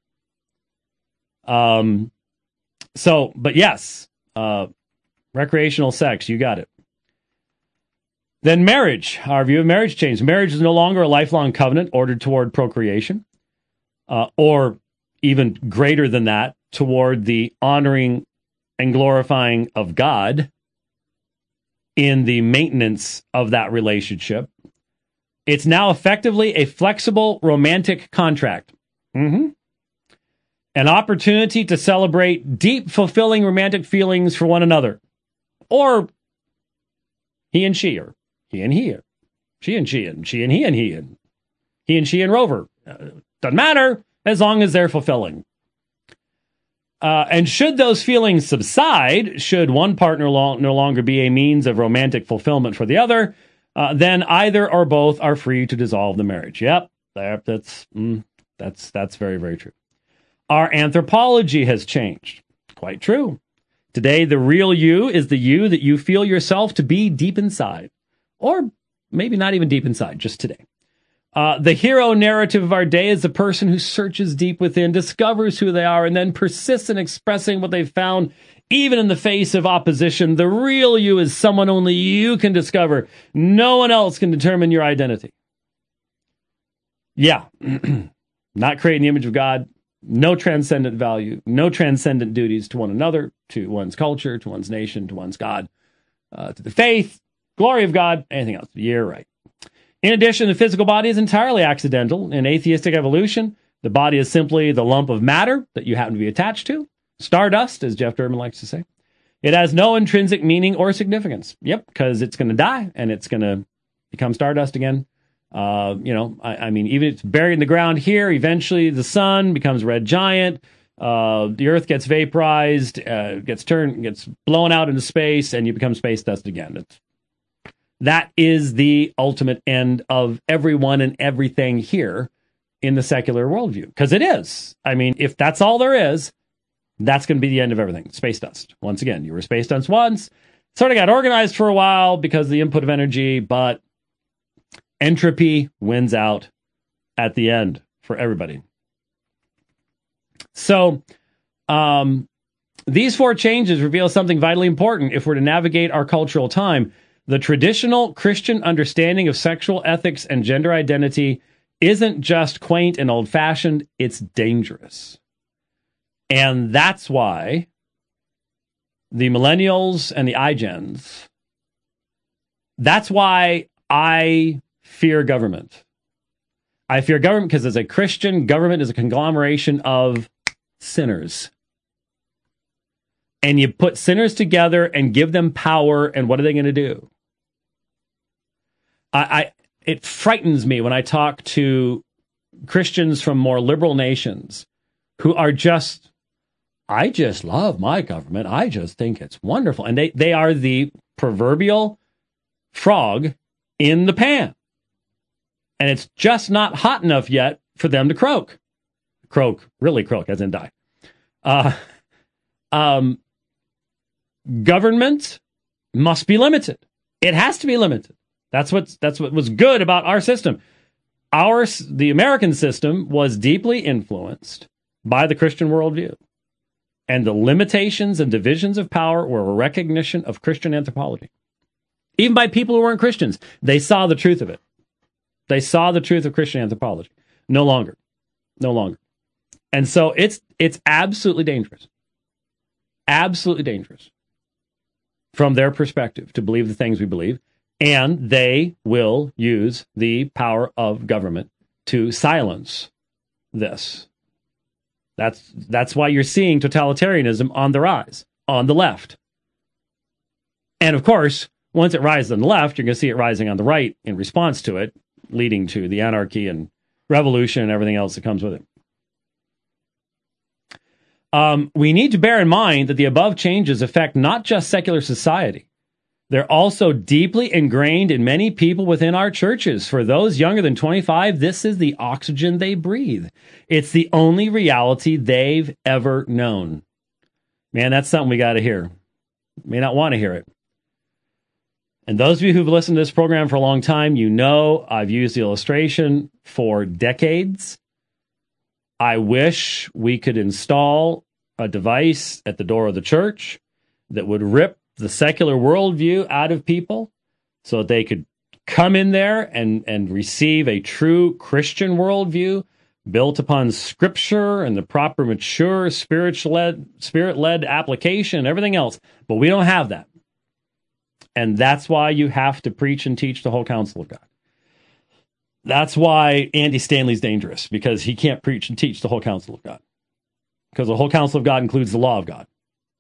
But yes, recreational sex, you got it. Then marriage. Our view of marriage changed. Marriage is no longer a lifelong covenant ordered toward procreation, or even greater than that, toward the honoring and glorifying of God in the maintenance of that relationship. It's now effectively a flexible romantic contract. An opportunity to celebrate deep, fulfilling romantic feelings for one another. Or he and she, or he and he, or she and she, and she and he, and he and she and Rover. Doesn't matter, as long as they're fulfilling. And should those feelings subside, should one partner no longer be a means of romantic fulfillment for the other, then either or both are free to dissolve the marriage. Yep, that's very, very true. Our anthropology has changed. Quite true. Today, the real you is the you that you feel yourself to be deep inside. Or maybe not even deep inside, just today. The hero narrative of our day is the person who searches deep within, discovers who they are, and then persists in expressing what they've found, even in the face of opposition. The real you is someone only you can discover. No one else can determine your identity. Yeah, not creating the image of God, no transcendent value, no transcendent duties to one another, to one's culture, to one's nation, to one's God, to the faith, glory of God, anything else. You're right. In addition, the physical body is entirely accidental. In atheistic evolution, the body is simply the lump of matter that you happen to be attached to. Stardust, as Jeff Durbin likes to say. It has no intrinsic meaning or significance. Yep, because it's going to die and it's going to become stardust again. I mean, even if it's buried in the ground here, eventually the sun becomes a red giant. The earth gets vaporized, gets blown out into space, and you become space dust again. That is the ultimate end of everyone and everything here in the secular worldview. Because it is. I mean, if that's all there is, that's going to be the end of everything. Space dust. Once again, you were space dust once. Sort of got organized for a while because of the input of energy, but entropy wins out at the end for everybody. So, these four changes reveal something vitally important if we're to navigate our cultural time. The traditional Christian understanding of sexual ethics and gender identity isn't just quaint and old-fashioned, it's dangerous. And that's why the millennials and the iGens, that's why I fear government. I fear government because as a Christian, government is a conglomeration of sinners. And you put sinners together and give them power, and what are they going to do? It frightens me when I talk to Christians from more liberal nations who are I just love my government. I just think it's wonderful. And they are the proverbial frog in the pan. And it's just not hot enough yet for them to croak. Really croak, as in die. Government must be limited. It has to be limited. That's what was good about our system. The American system was deeply influenced by the Christian worldview. And the limitations and divisions of power were a recognition of Christian anthropology. Even by people who weren't Christians, they saw the truth of it. They saw the truth of Christian anthropology. No longer. And so it's absolutely dangerous. Absolutely dangerous from their perspective to believe the things we believe. And they will use the power of government to silence this. That's why you're seeing totalitarianism on the rise, on the left. And of course, once it rises on the left, you're going to see it rising on the right in response to it, leading to the anarchy and revolution and everything else that comes with it. We need to bear in mind that the above changes affect not just secular society. They're also deeply ingrained in many people within our churches. For those younger than 25, this is the oxygen they breathe. It's the only reality they've ever known. Man, that's something we got to hear. May not want to hear it. And those of you who've listened to this program for a long time, you know I've used the illustration for decades. I wish we could install a device at the door of the church that would rip the secular worldview out of people so that they could come in there and receive a true Christian worldview built upon Scripture and the proper, mature, spirit-led application and everything else. But we don't have that. And that's why you have to preach and teach the whole counsel of God. That's why Andy Stanley's dangerous, because he can't preach and teach the whole counsel of God. Because the whole counsel of God includes the law of God.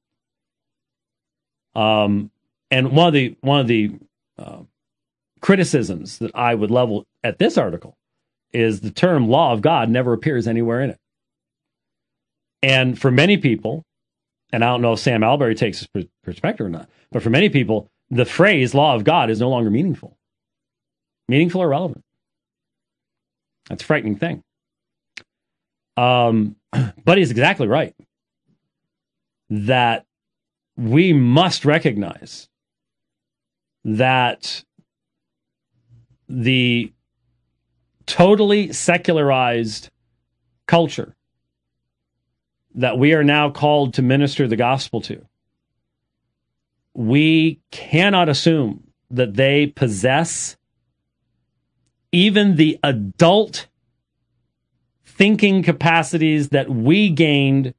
And one of the criticisms that I would level at this article is the term law of God never appears anywhere in it. And for many people, and I don't know if Sam Albury takes this perspective or not, but for many people, the phrase law of God is no longer meaningful or relevant. That's a frightening thing. But he's exactly right that we must recognize that the totally secularized culture that we are now called to minister the gospel to, we cannot assume that they possess even the adult thinking capacities that we gained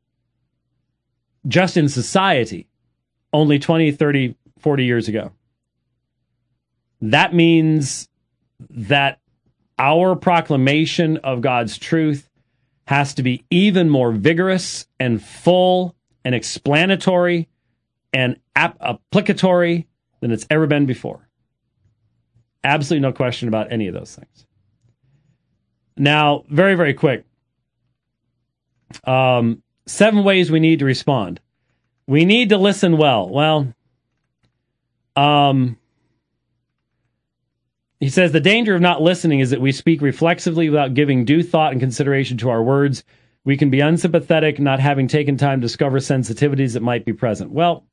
just in society only 20, 30, 40 years ago. That means that our proclamation of God's truth has to be even more vigorous and full and explanatory and applicatory than it's ever been before. Absolutely no question about any of those things. Now, very, very quick. 7 ways we need to respond. We need to listen well. Well, he says, the danger of not listening is that we speak reflexively without giving due thought and consideration to our words. We can be unsympathetic, not having taken time to discover sensitivities that might be present. Well,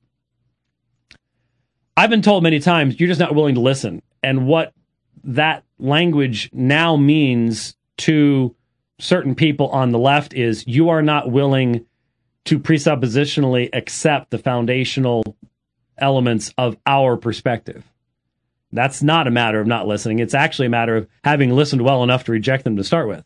I've been told many times, you're just not willing to listen. And what that language now means to certain people on the left is you are not willing to presuppositionally accept the foundational elements of our perspective. That's not a matter of not listening. It's actually a matter of having listened well enough to reject them to start with.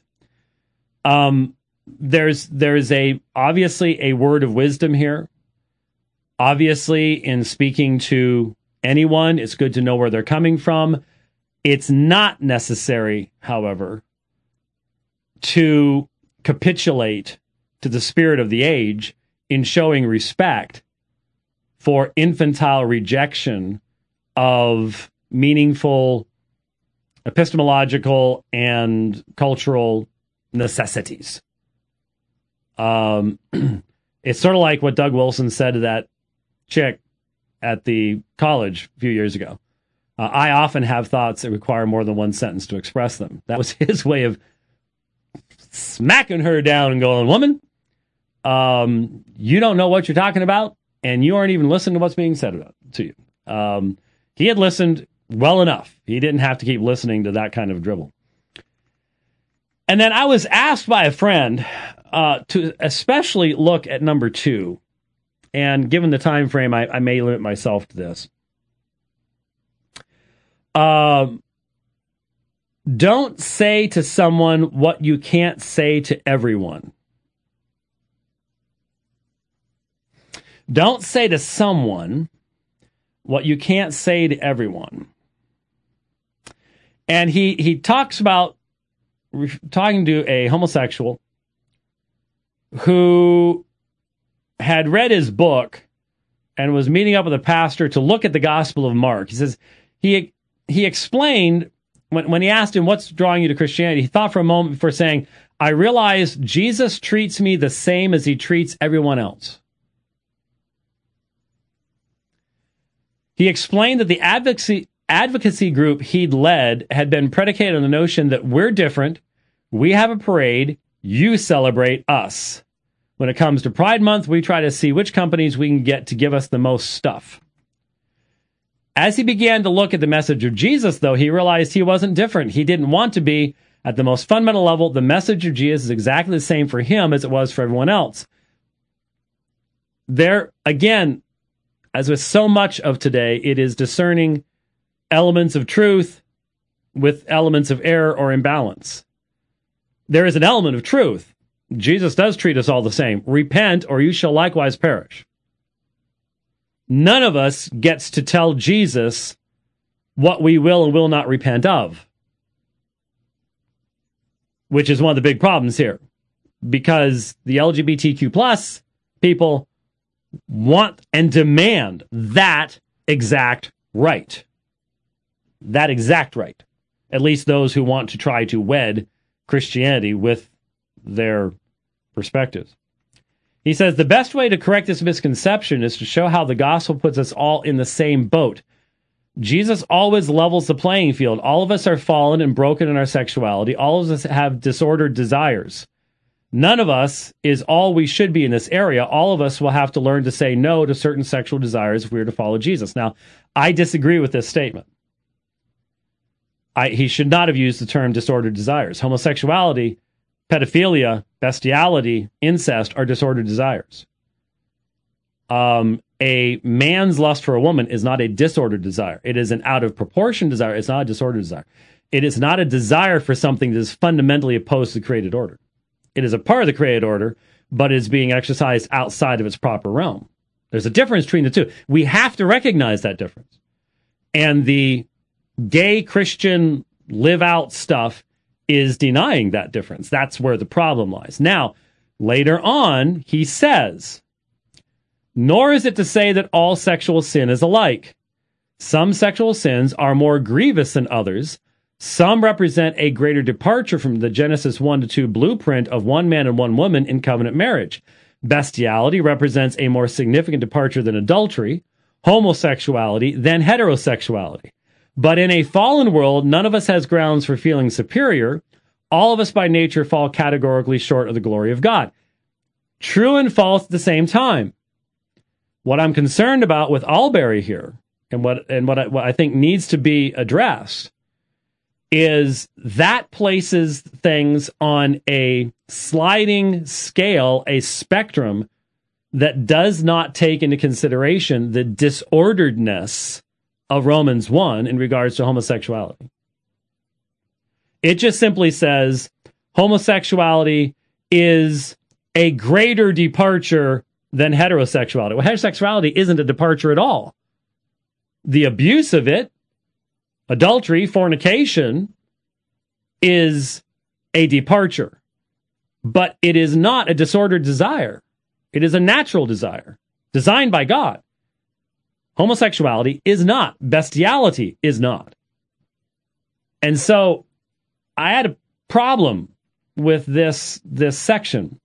There's obviously a word of wisdom here. Obviously, in speaking to anyone, it's good to know where they're coming from. It's not necessary, however, to capitulate to the spirit of the age in showing respect for infantile rejection of meaningful epistemological and cultural necessities. It's sort of like what Doug Wilson said to that chick at the college a few years ago. I often have thoughts that require more than one sentence to express them. That was his way of smacking her down and going, woman, you don't know what you're talking about, and you aren't even listening to what's being said to you. He had listened well enough. He didn't have to keep listening to that kind of dribble. And then I was asked by a friend to especially look at number 2. And given the time frame, I may limit myself to this. Don't say to someone what you can't say to everyone. Don't say to someone what you can't say to everyone. And he talks about talking to a homosexual who had read his book and was meeting up with a pastor to look at the Gospel of Mark. He says he explained when he asked him, what's drawing you to Christianity? He thought for a moment before saying, I realize Jesus treats me the same as he treats everyone else. He explained that the advocacy group he'd led had been predicated on the notion that we're different, we have a parade, you celebrate us. When it comes to Pride Month, we try to see which companies we can get to give us the most stuff. As he began to look at the message of Jesus, though, he realized he wasn't different. He didn't want to be. At the most fundamental level, the message of Jesus is exactly the same for him as it was for everyone else. There, again, as with so much of today, it is discerning elements of truth with elements of error or imbalance. There is an element of truth. Jesus does treat us all the same. Repent, or you shall likewise perish. None of us gets to tell Jesus what we will and will not repent of, which is one of the big problems here, because the LGBTQ plus people want and demand that exact right. That exact right. At least those who want to try to wed Christianity with their perspectives. He says the best way to correct this misconception is to show how the gospel puts us all in the same boat. Jesus always levels the playing field. All of us are fallen and broken in our sexuality. All of us have disordered desires. None of us is all we should be in this area. All of us will have to learn to say no to certain sexual desires if we are to follow Jesus. Now, I disagree with this statement. He should not have used the term disordered desires. Homosexuality, pedophilia, bestiality, incest are disordered desires. A man's lust for a woman is not a disordered desire. It is an out of proportion desire. It's not a disordered desire. It is not a desire for something that is fundamentally opposed to the created order. It is a part of the created order, but is being exercised outside of its proper realm. There's a difference between the two. We have to recognize that difference. And the gay Christian live out stuff is denying that difference. That's where the problem lies. Now, later on, he says, nor is it to say that all sexual sin is alike. Some sexual sins are more grievous than others. Some represent a greater departure from the Genesis 1-2 blueprint of one man and one woman in covenant marriage. Bestiality represents a more significant departure than adultery, homosexuality than heterosexuality. But in a fallen world, none of us has grounds for feeling superior. All of us by nature fall categorically short of the glory of God. True and false at the same time. What I'm concerned about with Albury here, and what I think needs to be addressed, is that places things on a sliding scale, a spectrum that does not take into consideration the disorderedness of Romans 1 in regards to homosexuality. It just simply says homosexuality is a greater departure than heterosexuality. Well, heterosexuality isn't a departure at all. The abuse of it, adultery, fornication, is a departure. But it is not a disordered desire. It is a natural desire, designed by God. Homosexuality is not. Bestiality is not. And so I had a problem with this section.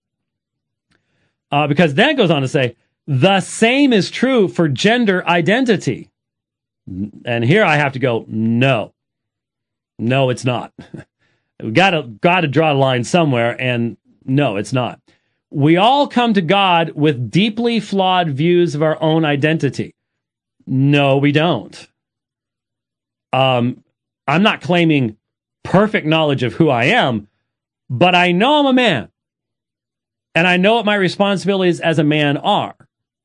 Because then it goes on to say, the same is true for gender identity. And here I have to go, no. No, it's not. We got to draw a line somewhere, and no, it's not. We all come to God with deeply flawed views of our own identity. No, we don't. I'm not claiming perfect knowledge of who I am, but I know I'm a man. And I know what my responsibilities as a man are.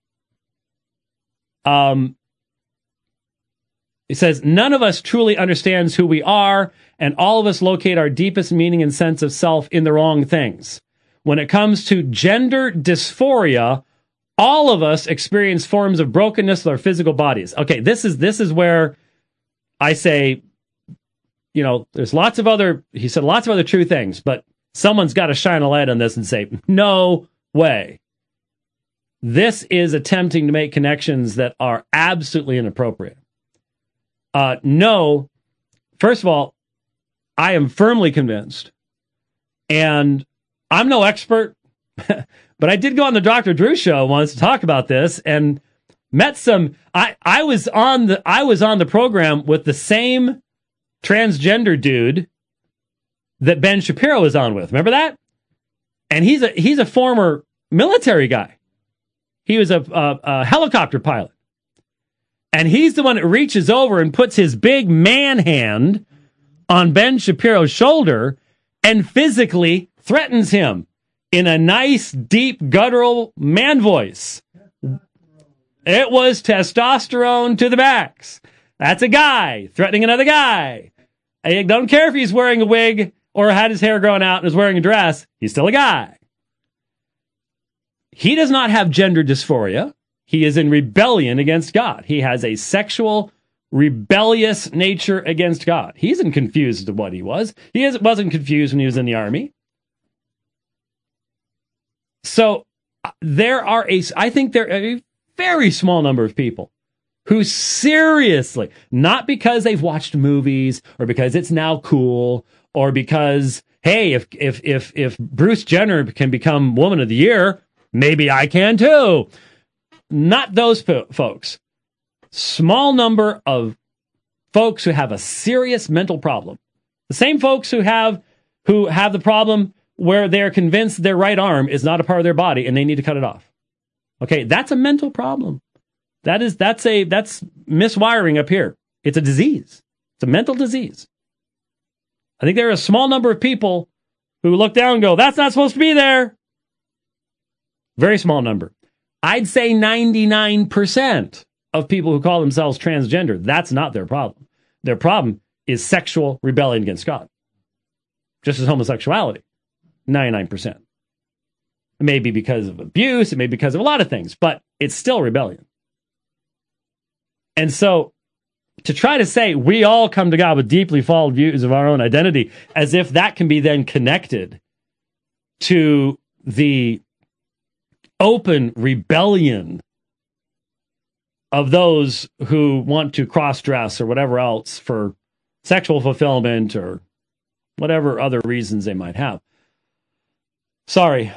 It says, none of us truly understands who we are, and all of us locate our deepest meaning and sense of self in the wrong things. When it comes to gender dysphoria, all of us experience forms of brokenness with our physical bodies. Okay, this is where I say, there's lots of other true things, but someone's got to shine a light on this and say, no way. This is attempting to make connections that are absolutely inappropriate. No, first of all, I am firmly convinced, and I'm no expert, but I did go on the Dr. Drew show once to talk about this and met some. I was on the program with the same transgender dude that Ben Shapiro was on with. Remember that? And he's a former military guy. He was a helicopter pilot. And he's the one that reaches over and puts his big man hand on Ben Shapiro's shoulder and physically threatens him in a nice, deep, guttural man voice. It was testosterone to the max. That's a guy threatening another guy. I don't care if he's wearing a wig or had his hair grown out and is wearing a dress. He's still a guy. He does not have gender dysphoria. He is in rebellion against God. He has a sexual, rebellious nature against God. He isn't confused as to what he was. He wasn't confused when he was in the army. So I think there are a very small number of people who seriously, not because they've watched movies or because it's now cool or because, hey, if Bruce Jenner can become Woman of the Year, maybe I can too. Not those folks. Small number of folks who have a serious mental problem. The same folks who have the problem where they're convinced their right arm is not a part of their body and they need to cut it off. Okay, that's a mental problem. That's miswiring up here. It's a disease. It's a mental disease. I think there are a small number of people who look down and go, that's not supposed to be there. Very small number. I'd say 99% of people who call themselves transgender, that's not their problem. Their problem is sexual rebellion against God. Just as homosexuality, 99%. It may be because of abuse, it may be because of a lot of things, but it's still rebellion. And so to try to say we all come to God with deeply flawed views of our own identity, as if that can be then connected to the open rebellion of those who want to cross-dress or whatever else for sexual fulfillment or whatever other reasons they might have. Sorry.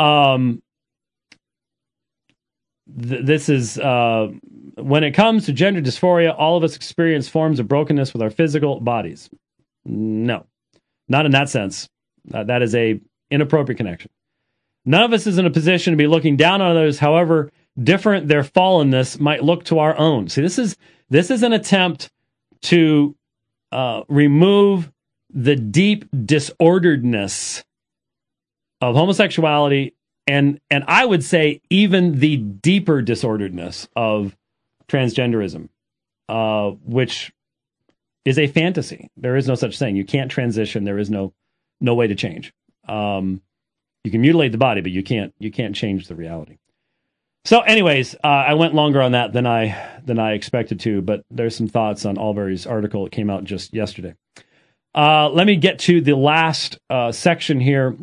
This is, when it comes to gender dysphoria, all of us experience forms of brokenness with our physical bodies. No, not in that sense. That is a inappropriate connection. None of us is in a position to be looking down on others, however different their fallenness might look to our own. See, this is an attempt to remove the deep disorderedness of homosexuality and I would say even the deeper disorderedness of transgenderism, which is a fantasy. There is no such thing. You can't transition. There is no way to change. You can mutilate the body, but you can't change the reality. So anyways, I went longer on that than I expected to, but there's some thoughts on Albury's article that came out just yesterday. Let me get to the last section here.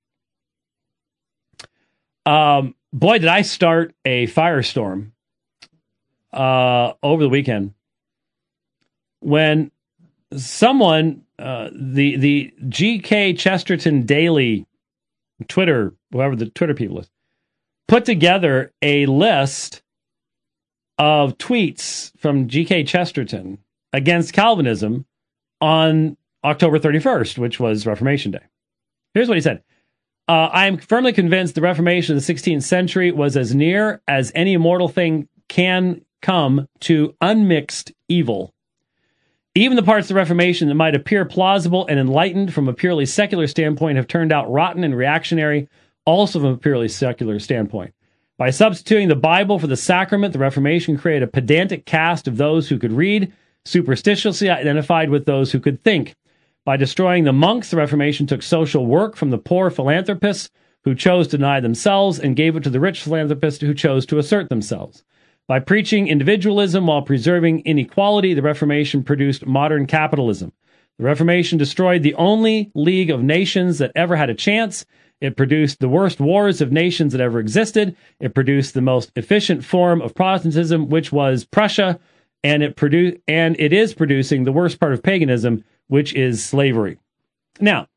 Boy, did I start a firestorm over the weekend when someone, the G.K. Chesterton Daily Twitter, whoever the Twitter people is, put together a list of tweets from G.K. Chesterton against Calvinism on October 31st, which was Reformation Day. Here's what he said. I am firmly convinced the Reformation of the 16th century was as near as any mortal thing can come to unmixed evil. Even the parts of the Reformation that might appear plausible and enlightened from a purely secular standpoint have turned out rotten and reactionary also from a purely secular standpoint. By substituting the Bible for the sacrament, the Reformation created a pedantic caste of those who could read, superstitiously identified with those who could think. By destroying the monks, the Reformation took social work from the poor philanthropists who chose to deny themselves and gave it to the rich philanthropists who chose to assert themselves. By preaching individualism while preserving inequality, the Reformation produced modern capitalism. The Reformation destroyed the only League of Nations that ever had a chance. It produced the worst wars of nations that ever existed. It produced the most efficient form of Protestantism, which was Prussia, and it is producing the worst part of paganism, which is slavery. Now,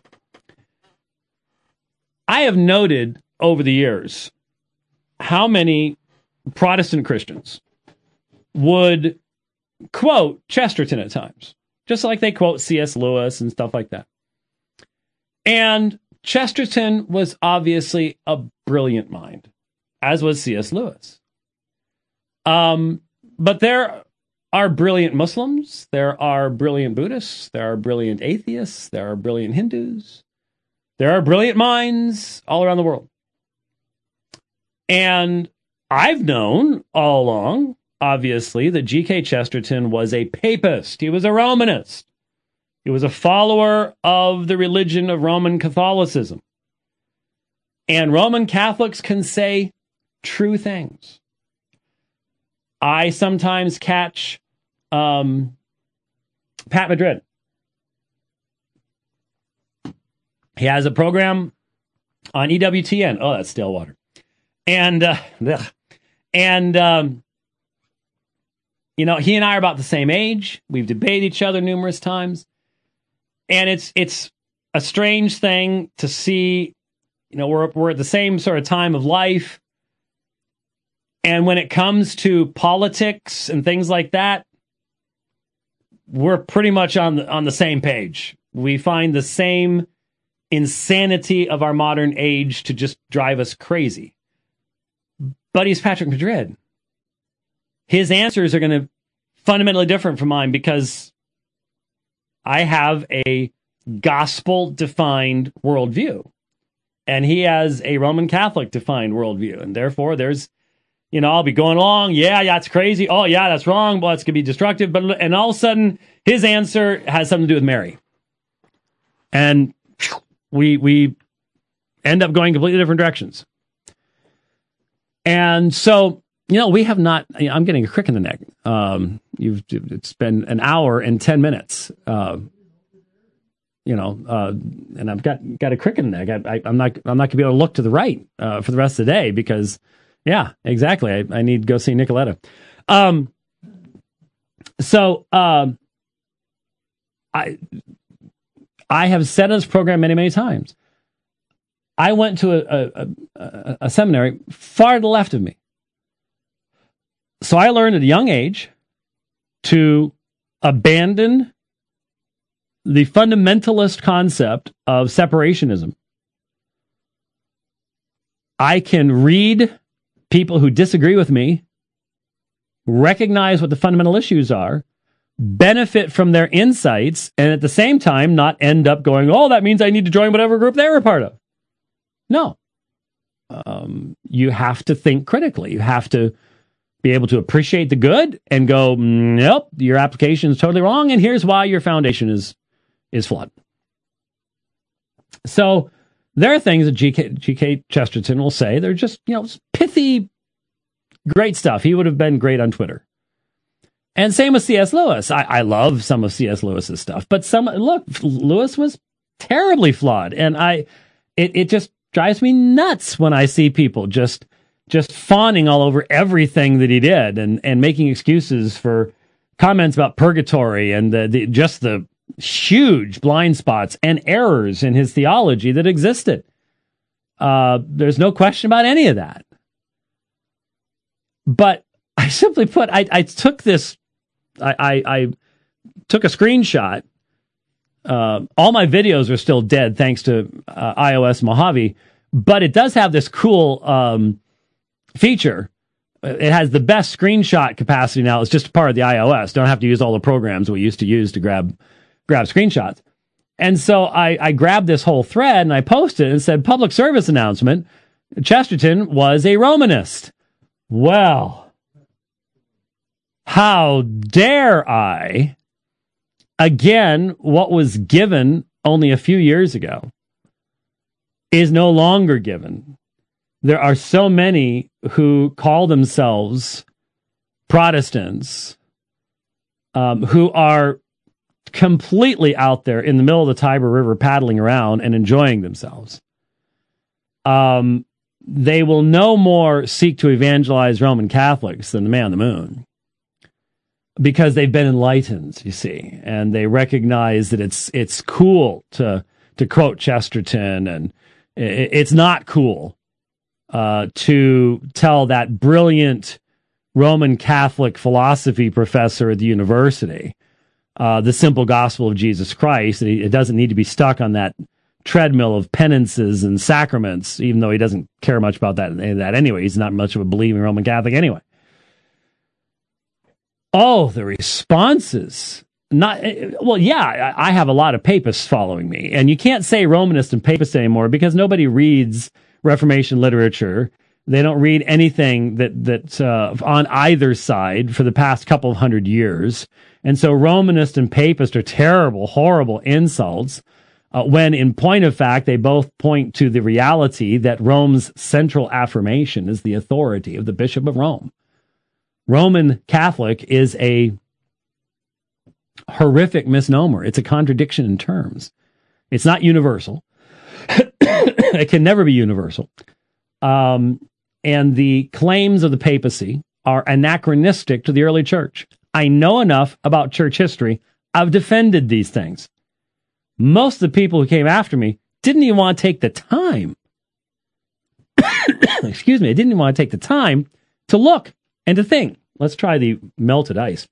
I have noted over the years how many Protestant Christians would quote Chesterton at times, just like they quote C.S. Lewis and stuff like that. And Chesterton was obviously a brilliant mind, as was C.S. Lewis. But there are brilliant Muslims, there are brilliant Buddhists, there are brilliant atheists, there are brilliant Hindus, there are brilliant minds all around the world. And I've known all along, obviously, that G.K. Chesterton was a papist. He was a Romanist. He was a follower of the religion of Roman Catholicism. And Roman Catholics can say true things. I sometimes catch Pat Madrid. He has a program on EWTN. Oh, that's Stillwater. And you know, he and I are about the same age. We've debated each other numerous times. And it's a strange thing to see, you know, we're at the same sort of time of life. And when it comes to politics and things like that, we're pretty much on the same page. We find the same insanity of our modern age to just drive us crazy. But he's Patrick Madrid. His answers are going to fundamentally different from mine because I have a gospel-defined worldview. And he has a Roman Catholic-defined worldview. And therefore, there's, I'll be going along. Yeah, that's crazy. Oh, yeah, that's wrong. Well, it's going to be destructive. And all of a sudden, his answer has something to do with Mary. And we end up going completely different directions. And so, we have not, I'm getting a crick in the neck. It's been an hour and 10 minutes. And I've got a crick in the neck. I'm not going to be able to look to the right for the rest of the day because, yeah, exactly. I need to go see Nicoletta. I have said on this program many, many times, I went to a seminary far to the left of me. So I learned at a young age to abandon the fundamentalist concept of separationism. I can read people who disagree with me, recognize what the fundamental issues are, benefit from their insights, and at the same time not end up going, oh, that means I need to join whatever group they were a part of. No. You have to think critically. You have to be able to appreciate the good and go, nope, your application is totally wrong, and here's why your foundation is flawed. So there are things that G.K. Chesterton will say. They're just, pithy, great stuff. He would have been great on Twitter. And same with C.S. Lewis. I love some of C.S. Lewis's stuff, but Lewis was terribly flawed. And it just drives me nuts when I see people just fawning all over everything that he did and making excuses for comments about purgatory and the huge blind spots and errors in his theology that existed. There's no question about any of that. But I simply put, I took this, I took a screenshot. All my videos are still dead thanks to iOS Mojave, but it does have this cool feature. It has the best screenshot capacity now. It's just part of the iOS. Don't have to use all the programs we used to use to grab screenshots. And so I grabbed this whole thread and I posted it and said, public service announcement, Chesterton was a Romanist. Well, how dare I? Again, what was given only a few years ago is no longer given. There are so many who call themselves Protestants who are completely out there in the middle of the Tiber River paddling around and enjoying themselves. They will no more seek to evangelize Roman Catholics than the man on the moon because they've been enlightened, you see, and they recognize that it's cool to quote Chesterton, and it's not cool to tell that brilliant Roman Catholic philosophy professor at the university the simple gospel of Jesus Christ. It doesn't need to be stuck on that treadmill of penances and sacraments, even though he doesn't care much about that anyway. He's not much of a believing Roman Catholic anyway. Oh, the responses. I have a lot of papists following me, and you can't say Romanist and papist anymore because nobody reads Reformation literature. They don't read anything that's on either side for the past couple of hundred years. And so Romanist and papist are terrible, horrible insults, when in point of fact, they both point to the reality that Rome's central affirmation is the authority of the Bishop of Rome. Roman Catholic is a horrific misnomer. It's a contradiction in terms. It's not universal. It can never be universal. And the claims of the papacy are anachronistic to the early church. I know enough about church history. I've defended these things. Most of the people who came after me didn't even want to take the time. Excuse me. I didn't even want to take the time to look and to think. Let's try the melted ice.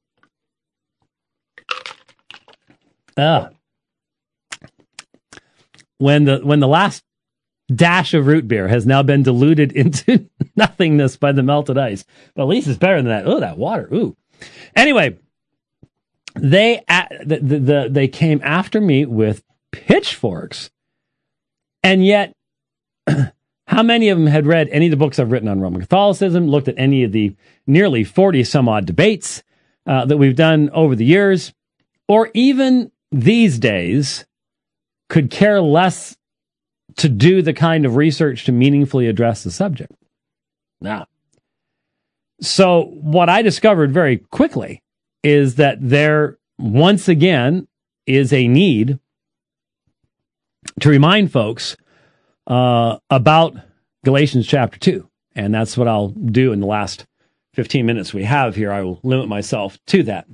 When the last dash of root beer has now been diluted into nothingness by the melted ice, but at least it's better than that. Oh, that water. Ooh. Anyway, they they came after me with pitchforks. And yet, how many of them had read any of the books I've written on Roman Catholicism, looked at any of the nearly 40 some odd debates that we've done over the years, or even these days could care less to do the kind of research to meaningfully address the subject? Now, so what I discovered very quickly is that there, once again, is a need to remind folks about Galatians chapter 2. And that's what I'll do in the last 15 minutes we have here. I will limit myself to that.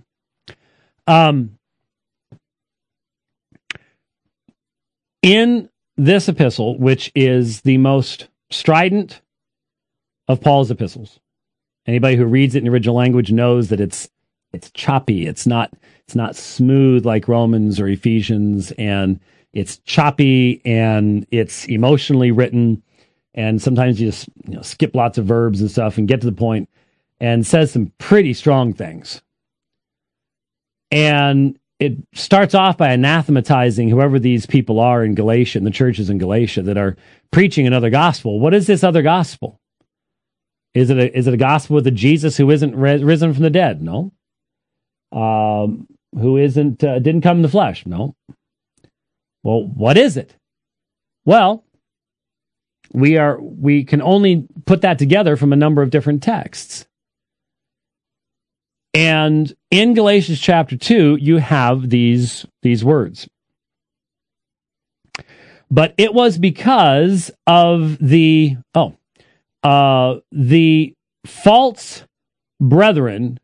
In this epistle, which is the most strident of Paul's epistles, anybody who reads it in the original language knows that it's choppy. It's not smooth like Romans or Ephesians, and it's choppy and it's emotionally written. And sometimes you just skip lots of verbs and stuff and get to the point, and says some pretty strong things. And it starts off by anathematizing whoever these people are in Galatia, and the churches in Galatia that are preaching another gospel. What is this other gospel? Is it a gospel with a Jesus who isn't risen from the dead? No. Who didn't come in the flesh? No. Well, what is it? Well, we can only put that together from a number of different texts. And in Galatians chapter 2, you have these words. But it was because of the false brethren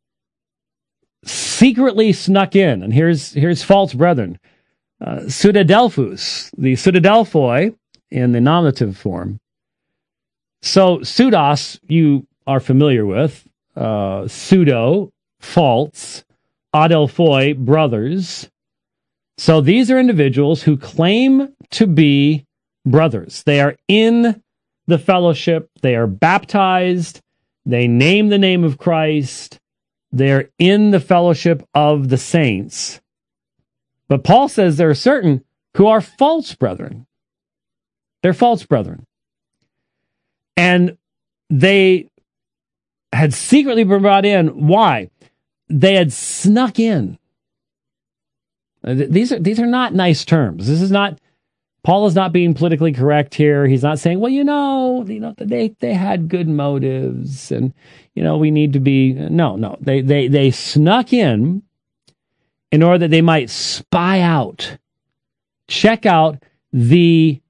secretly snuck in. And here's false brethren. Pseudadelphus, the pseudadelphoi in the nominative form. So pseudos, you are familiar with. Pseudo, false, adelphoi, brothers. So these are individuals who claim to be brothers. They are in the fellowship. They are baptized. They name the name of Christ. They're in the fellowship of the saints. But Paul says there are certain who are false brethren. They're false brethren. And they had secretly been brought in. Why? They had snuck in. These are not nice terms. This is not, Paul is not being politically correct here. He's not saying, well, they had good motives and, we need to be, no. They snuck in order that they might spy out, check out the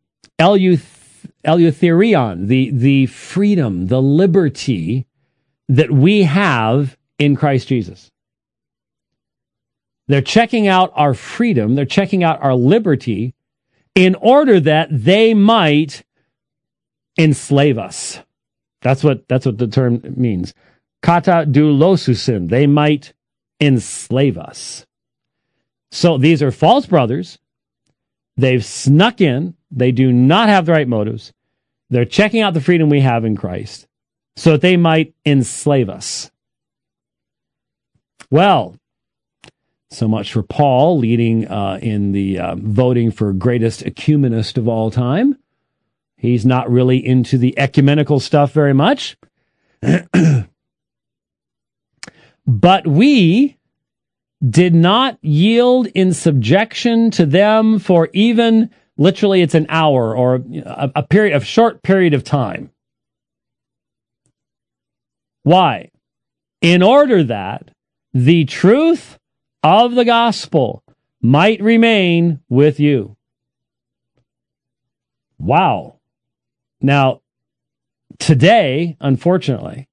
eleutherion, the freedom, the liberty that we have in Christ Jesus. They're checking out our freedom. They're checking out our liberty in order that they might enslave us. That's what the term means. Kata doulosusin. They might enslave us. So these are false brothers. They've snuck in. They do not have the right motives. They're checking out the freedom we have in Christ so that they might enslave us. Well, so much for Paul leading in the voting for greatest ecumenist of all time. He's not really into the ecumenical stuff very much. But we did not yield in subjection to them for even, literally it's an hour or a short period of time. Why? In order that the truth of the gospel might remain with you. Wow. Now, today, unfortunately,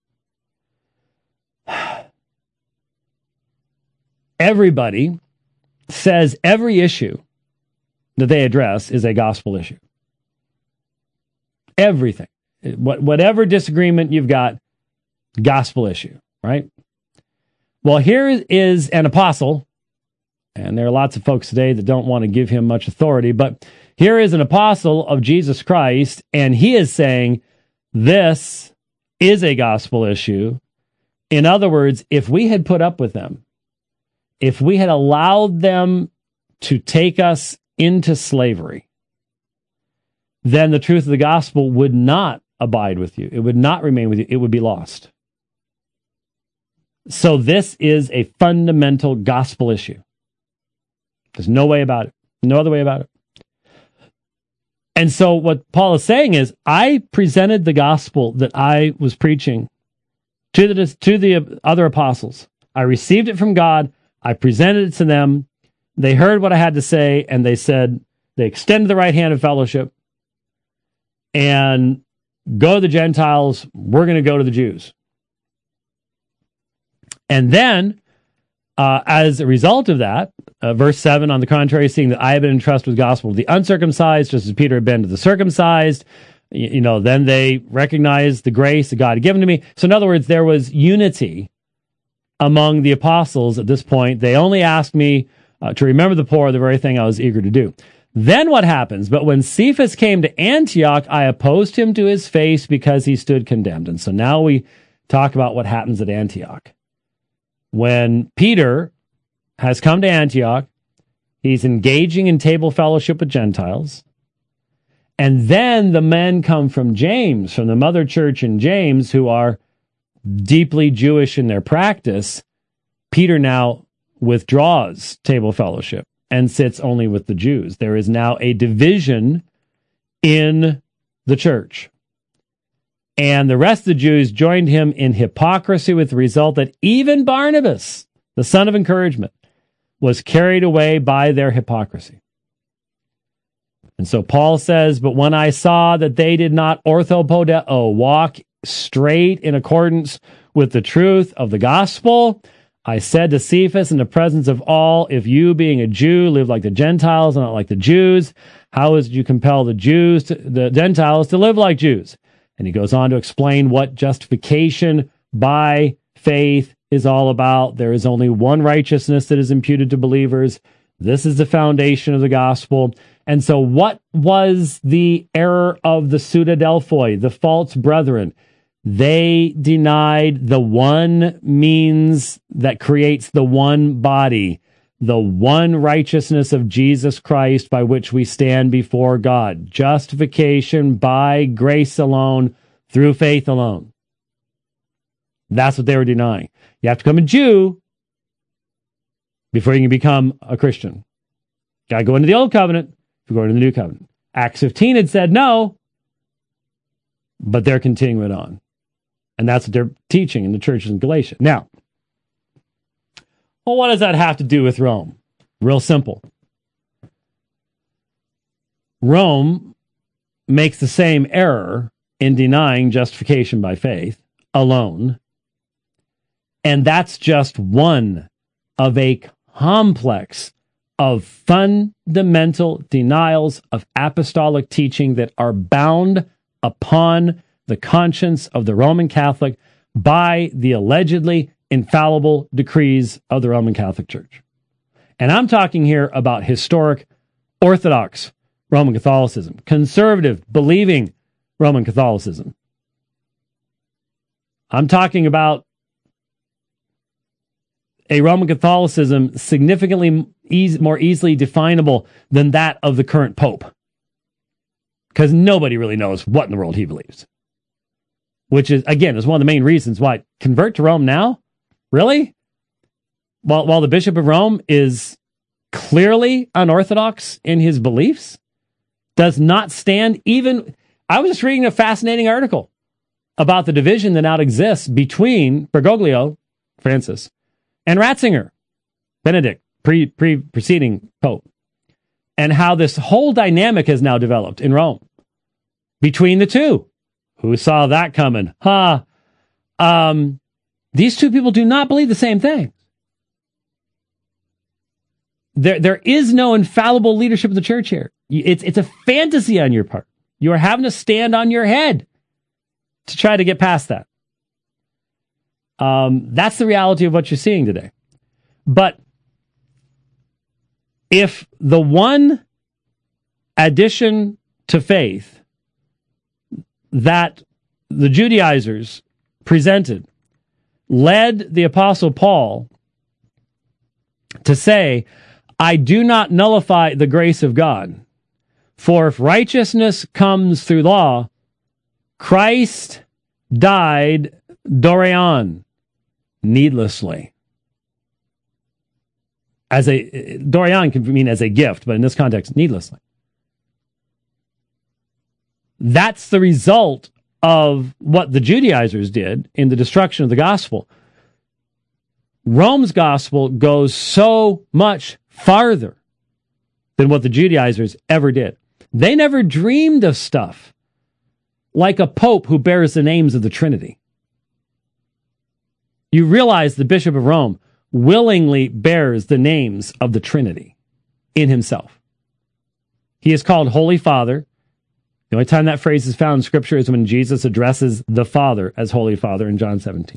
everybody says every issue that they address is a gospel issue. Everything. Whatever disagreement you've got, gospel issue, right? Well, here is an apostle, and there are lots of folks today that don't want to give him much authority, but here is an apostle of Jesus Christ, and he is saying this is a gospel issue. In other words, if we had put up with them, if we had allowed them to take us into slavery, then the truth of the gospel would not abide with you. It would not remain with you. It would be lost. So this is a fundamental gospel issue. There's no way about it. No other way about it. And so what Paul is saying is, I presented the gospel that I was preaching to the other apostles. I received it from God. I presented it to them. They heard what I had to say, and they said, they extended the right hand of fellowship and go to the Gentiles. We're going to go to the Jews. And then, as a result of that, verse 7, on the contrary, seeing that I have been entrusted with the gospel to the uncircumcised, just as Peter had been to the circumcised, then they recognized the grace that God had given to me. So in other words, there was unity among the apostles at this point. They only asked me to remember the poor, the very thing I was eager to do. Then what happens? But when Cephas came to Antioch, I opposed him to his face because he stood condemned. And so now we talk about what happens at Antioch. When Peter has come to Antioch, he's engaging in table fellowship with Gentiles. And then the men come from James, from the mother church in James, who are deeply Jewish in their practice. Peter now withdraws table fellowship and sits only with the Jews. There is now a division in the church. And the rest of the Jews joined him in hypocrisy, with the result that even Barnabas, the son of encouragement, was carried away by their hypocrisy. And so Paul says, but when I saw that they did not orthopodeo, walk straight in accordance with the truth of the gospel, I said to Cephas in the presence of all, if you, being a Jew, live like the Gentiles and not like the Jews, how is it you compel the Gentiles to live like Jews? And he goes on to explain what justification by faith is all about. There is only one righteousness that is imputed to believers. This is the foundation of the gospel. And so what was the error of the pseudadelphoi, the false brethren? They denied the one means that creates the one body, the one righteousness of Jesus Christ by which we stand before God. Justification by grace alone, through faith alone. That's what they were denying. You have to become a Jew before you can become a Christian. Got to go into the Old Covenant before you go into the New Covenant. Acts 15 had said no, but they're continuing it on. And that's what they're teaching in the churches in Galatia. Now, well, what does that have to do with Rome? Real simple. Rome makes the same error in denying justification by faith alone. And that's just one of a complex of fundamental denials of apostolic teaching that are bound upon the conscience of the Roman Catholic by the allegedly infallible decrees of the Roman Catholic Church. And I'm talking here about historic Orthodox Roman Catholicism, conservative, believing Roman Catholicism. I'm talking about a Roman Catholicism significantly more easily definable than that of the current Pope. Because nobody really knows what in the world he believes. Which is, again, is one of the main reasons why convert to Rome now? Really? While the Bishop of Rome is clearly unorthodox in his beliefs, does not stand even... I was just reading a fascinating article about the division that now exists between Bergoglio, Francis, and Ratzinger, Benedict, preceding Pope, and how this whole dynamic has now developed in Rome between the two. Who saw that coming? These two people do not believe the same thing. There is no infallible leadership of the church here. It's a fantasy on your part. You are having to stand on your head to try to get past that. That's the reality of what you're seeing today. But if the one addition to faith that the Judaizers presented led the Apostle Paul to say, I do not nullify the grace of God. For if righteousness comes through law, Christ died dorean, needlessly. Dorean can mean as a gift, but in this context, needlessly. That's the result of what the Judaizers did in the destruction of the gospel. Rome's gospel goes so much farther than what the Judaizers ever did. They never dreamed of stuff like a pope who bears the names of the Trinity. You realize the Bishop of Rome willingly bears the names of the Trinity in himself. He is called Holy Father. The only time that phrase is found in Scripture is when Jesus addresses the Father as Holy Father in John 17.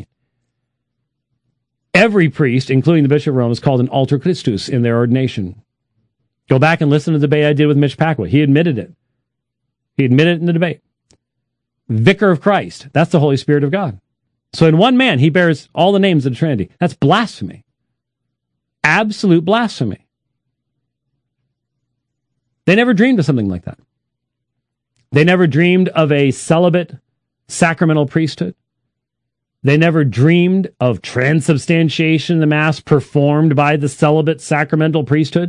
Every priest, including the Bishop of Rome, is called an alter Christus in their ordination. Go back and listen to the debate I did with Mitch Packwood. He admitted it. He admitted it in the debate. Vicar of Christ. That's the Holy Spirit of God. So in one man, he bears all the names of the Trinity. That's blasphemy. Absolute blasphemy. They never dreamed of something like that. They never dreamed of a celibate sacramental priesthood. They never dreamed of transubstantiation, the Mass performed by the celibate sacramental priesthood.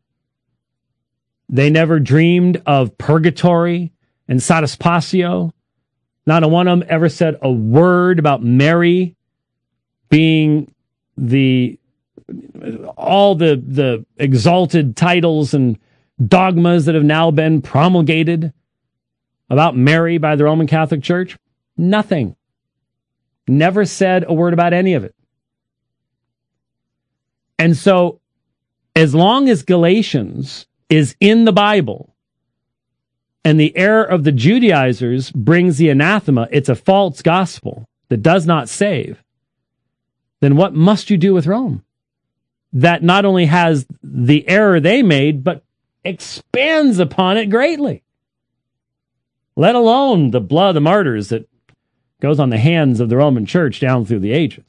They never dreamed of purgatory and satisfatio. Not a one of them ever said a word about Mary being all the exalted titles and dogmas that have now been promulgated about Mary by the Roman Catholic Church. Nothing. Never said a word about any of it. And so, as long as Galatians is in the Bible, and the error of the Judaizers brings the anathema, it's a false gospel that does not save, then what must you do with Rome? That not only has the error they made, but expands upon it greatly. Let alone the blood of the martyrs that goes on the hands of the Roman Church down through the ages.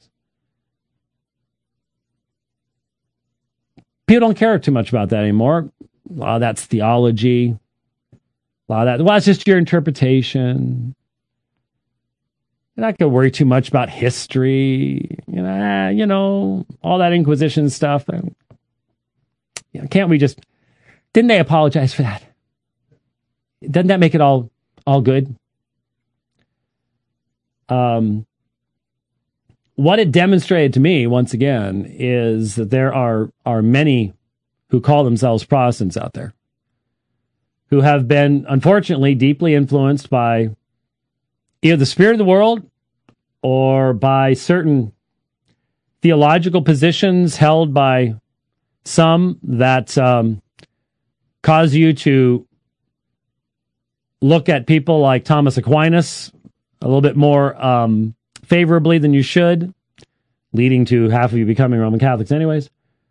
People don't care too much about that anymore. A lot of that's theology. A lot of that, well, it's just your interpretation. You're not going to worry too much about history. You know, all that Inquisition stuff. Can't we just... Didn't they apologize for that? Doesn't that make it all good? What it demonstrated to me, once again, is that there are many who call themselves Protestants out there who have been, unfortunately, deeply influenced by either the spirit of the world or by certain theological positions held by some that cause you to look at people like Thomas Aquinas a little bit more favorably than you should, leading to half of you becoming Roman Catholics anyways.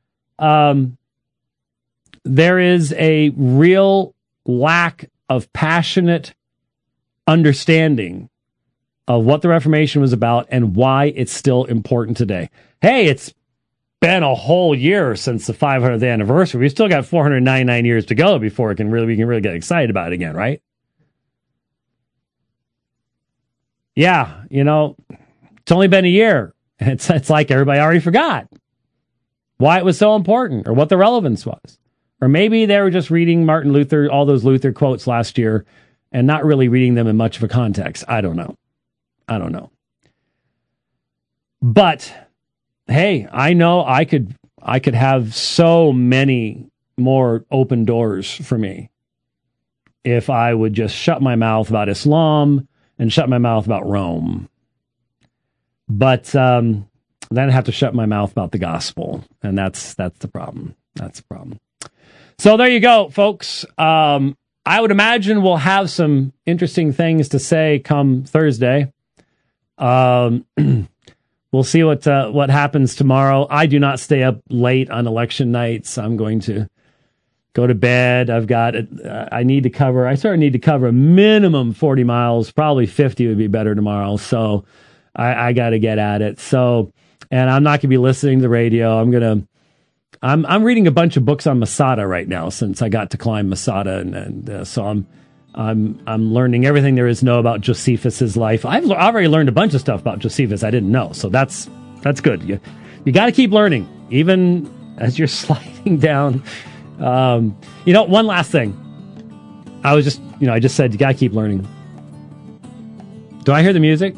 There is a real lack of passionate understanding of what the Reformation was about and why it's still important today. Hey, it's been a whole year since the 500th anniversary. We've still got 499 years to go before we can really get excited about it again, right? Yeah, it's only been a year. It's like everybody already forgot why it was so important or what the relevance was. Or maybe they were just reading Martin Luther, all those Luther quotes last year and not really reading them in much of a context. I don't know. But hey, I know I could have so many more open doors for me if I would just shut my mouth about Islam and shut my mouth about Rome. But then I'd have to shut my mouth about the gospel, and that's the problem. That's the problem. So there you go, folks. I would imagine we'll have some interesting things to say come Thursday. We'll see what happens tomorrow. I do not stay up late on election nights. I'm going to go to bed. I need to cover a minimum 40 miles. Probably 50 would be better tomorrow. So I got to get at it. So, and I'm not going to be listening to the radio. I'm going to I'm reading a bunch of books on Masada right now since I got to climb Masada, and so I'm learning everything there is to know about Josephus's life. I've already learned a bunch of stuff about Josephus I didn't know, so that's good. You got to keep learning, even as you're sliding down. One last thing. I just said you got to keep learning. Do I hear the music?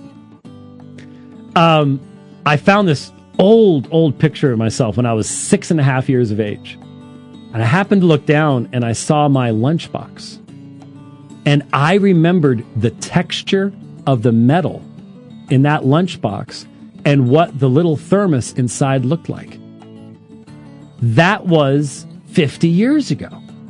I found this old picture of myself when I was 6.5 years of age. And I happened to look down and I saw my lunchbox. And I remembered the texture of the metal in that lunchbox and what the little thermos inside looked like. That was 50 years ago.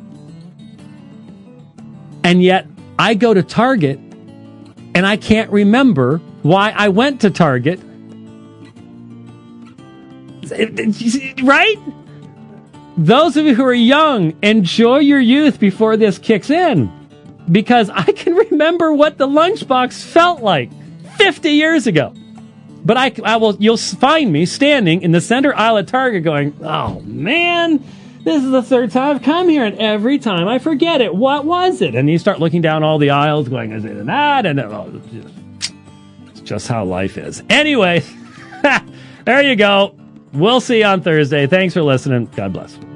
And yet I go to Target and I can't remember why I went to Target. Right? Those of you who are young, enjoy your youth before this kicks in. Because I can remember what the lunchbox felt like 50 years ago. But you'll find me standing in the center aisle at Target going, oh man, this is the third time I've come here, and every time I forget it. What was it? And you start looking down all the aisles going, is it that? And it's just how life is. Anyway, there you go. We'll see you on Thursday. Thanks for listening. God bless.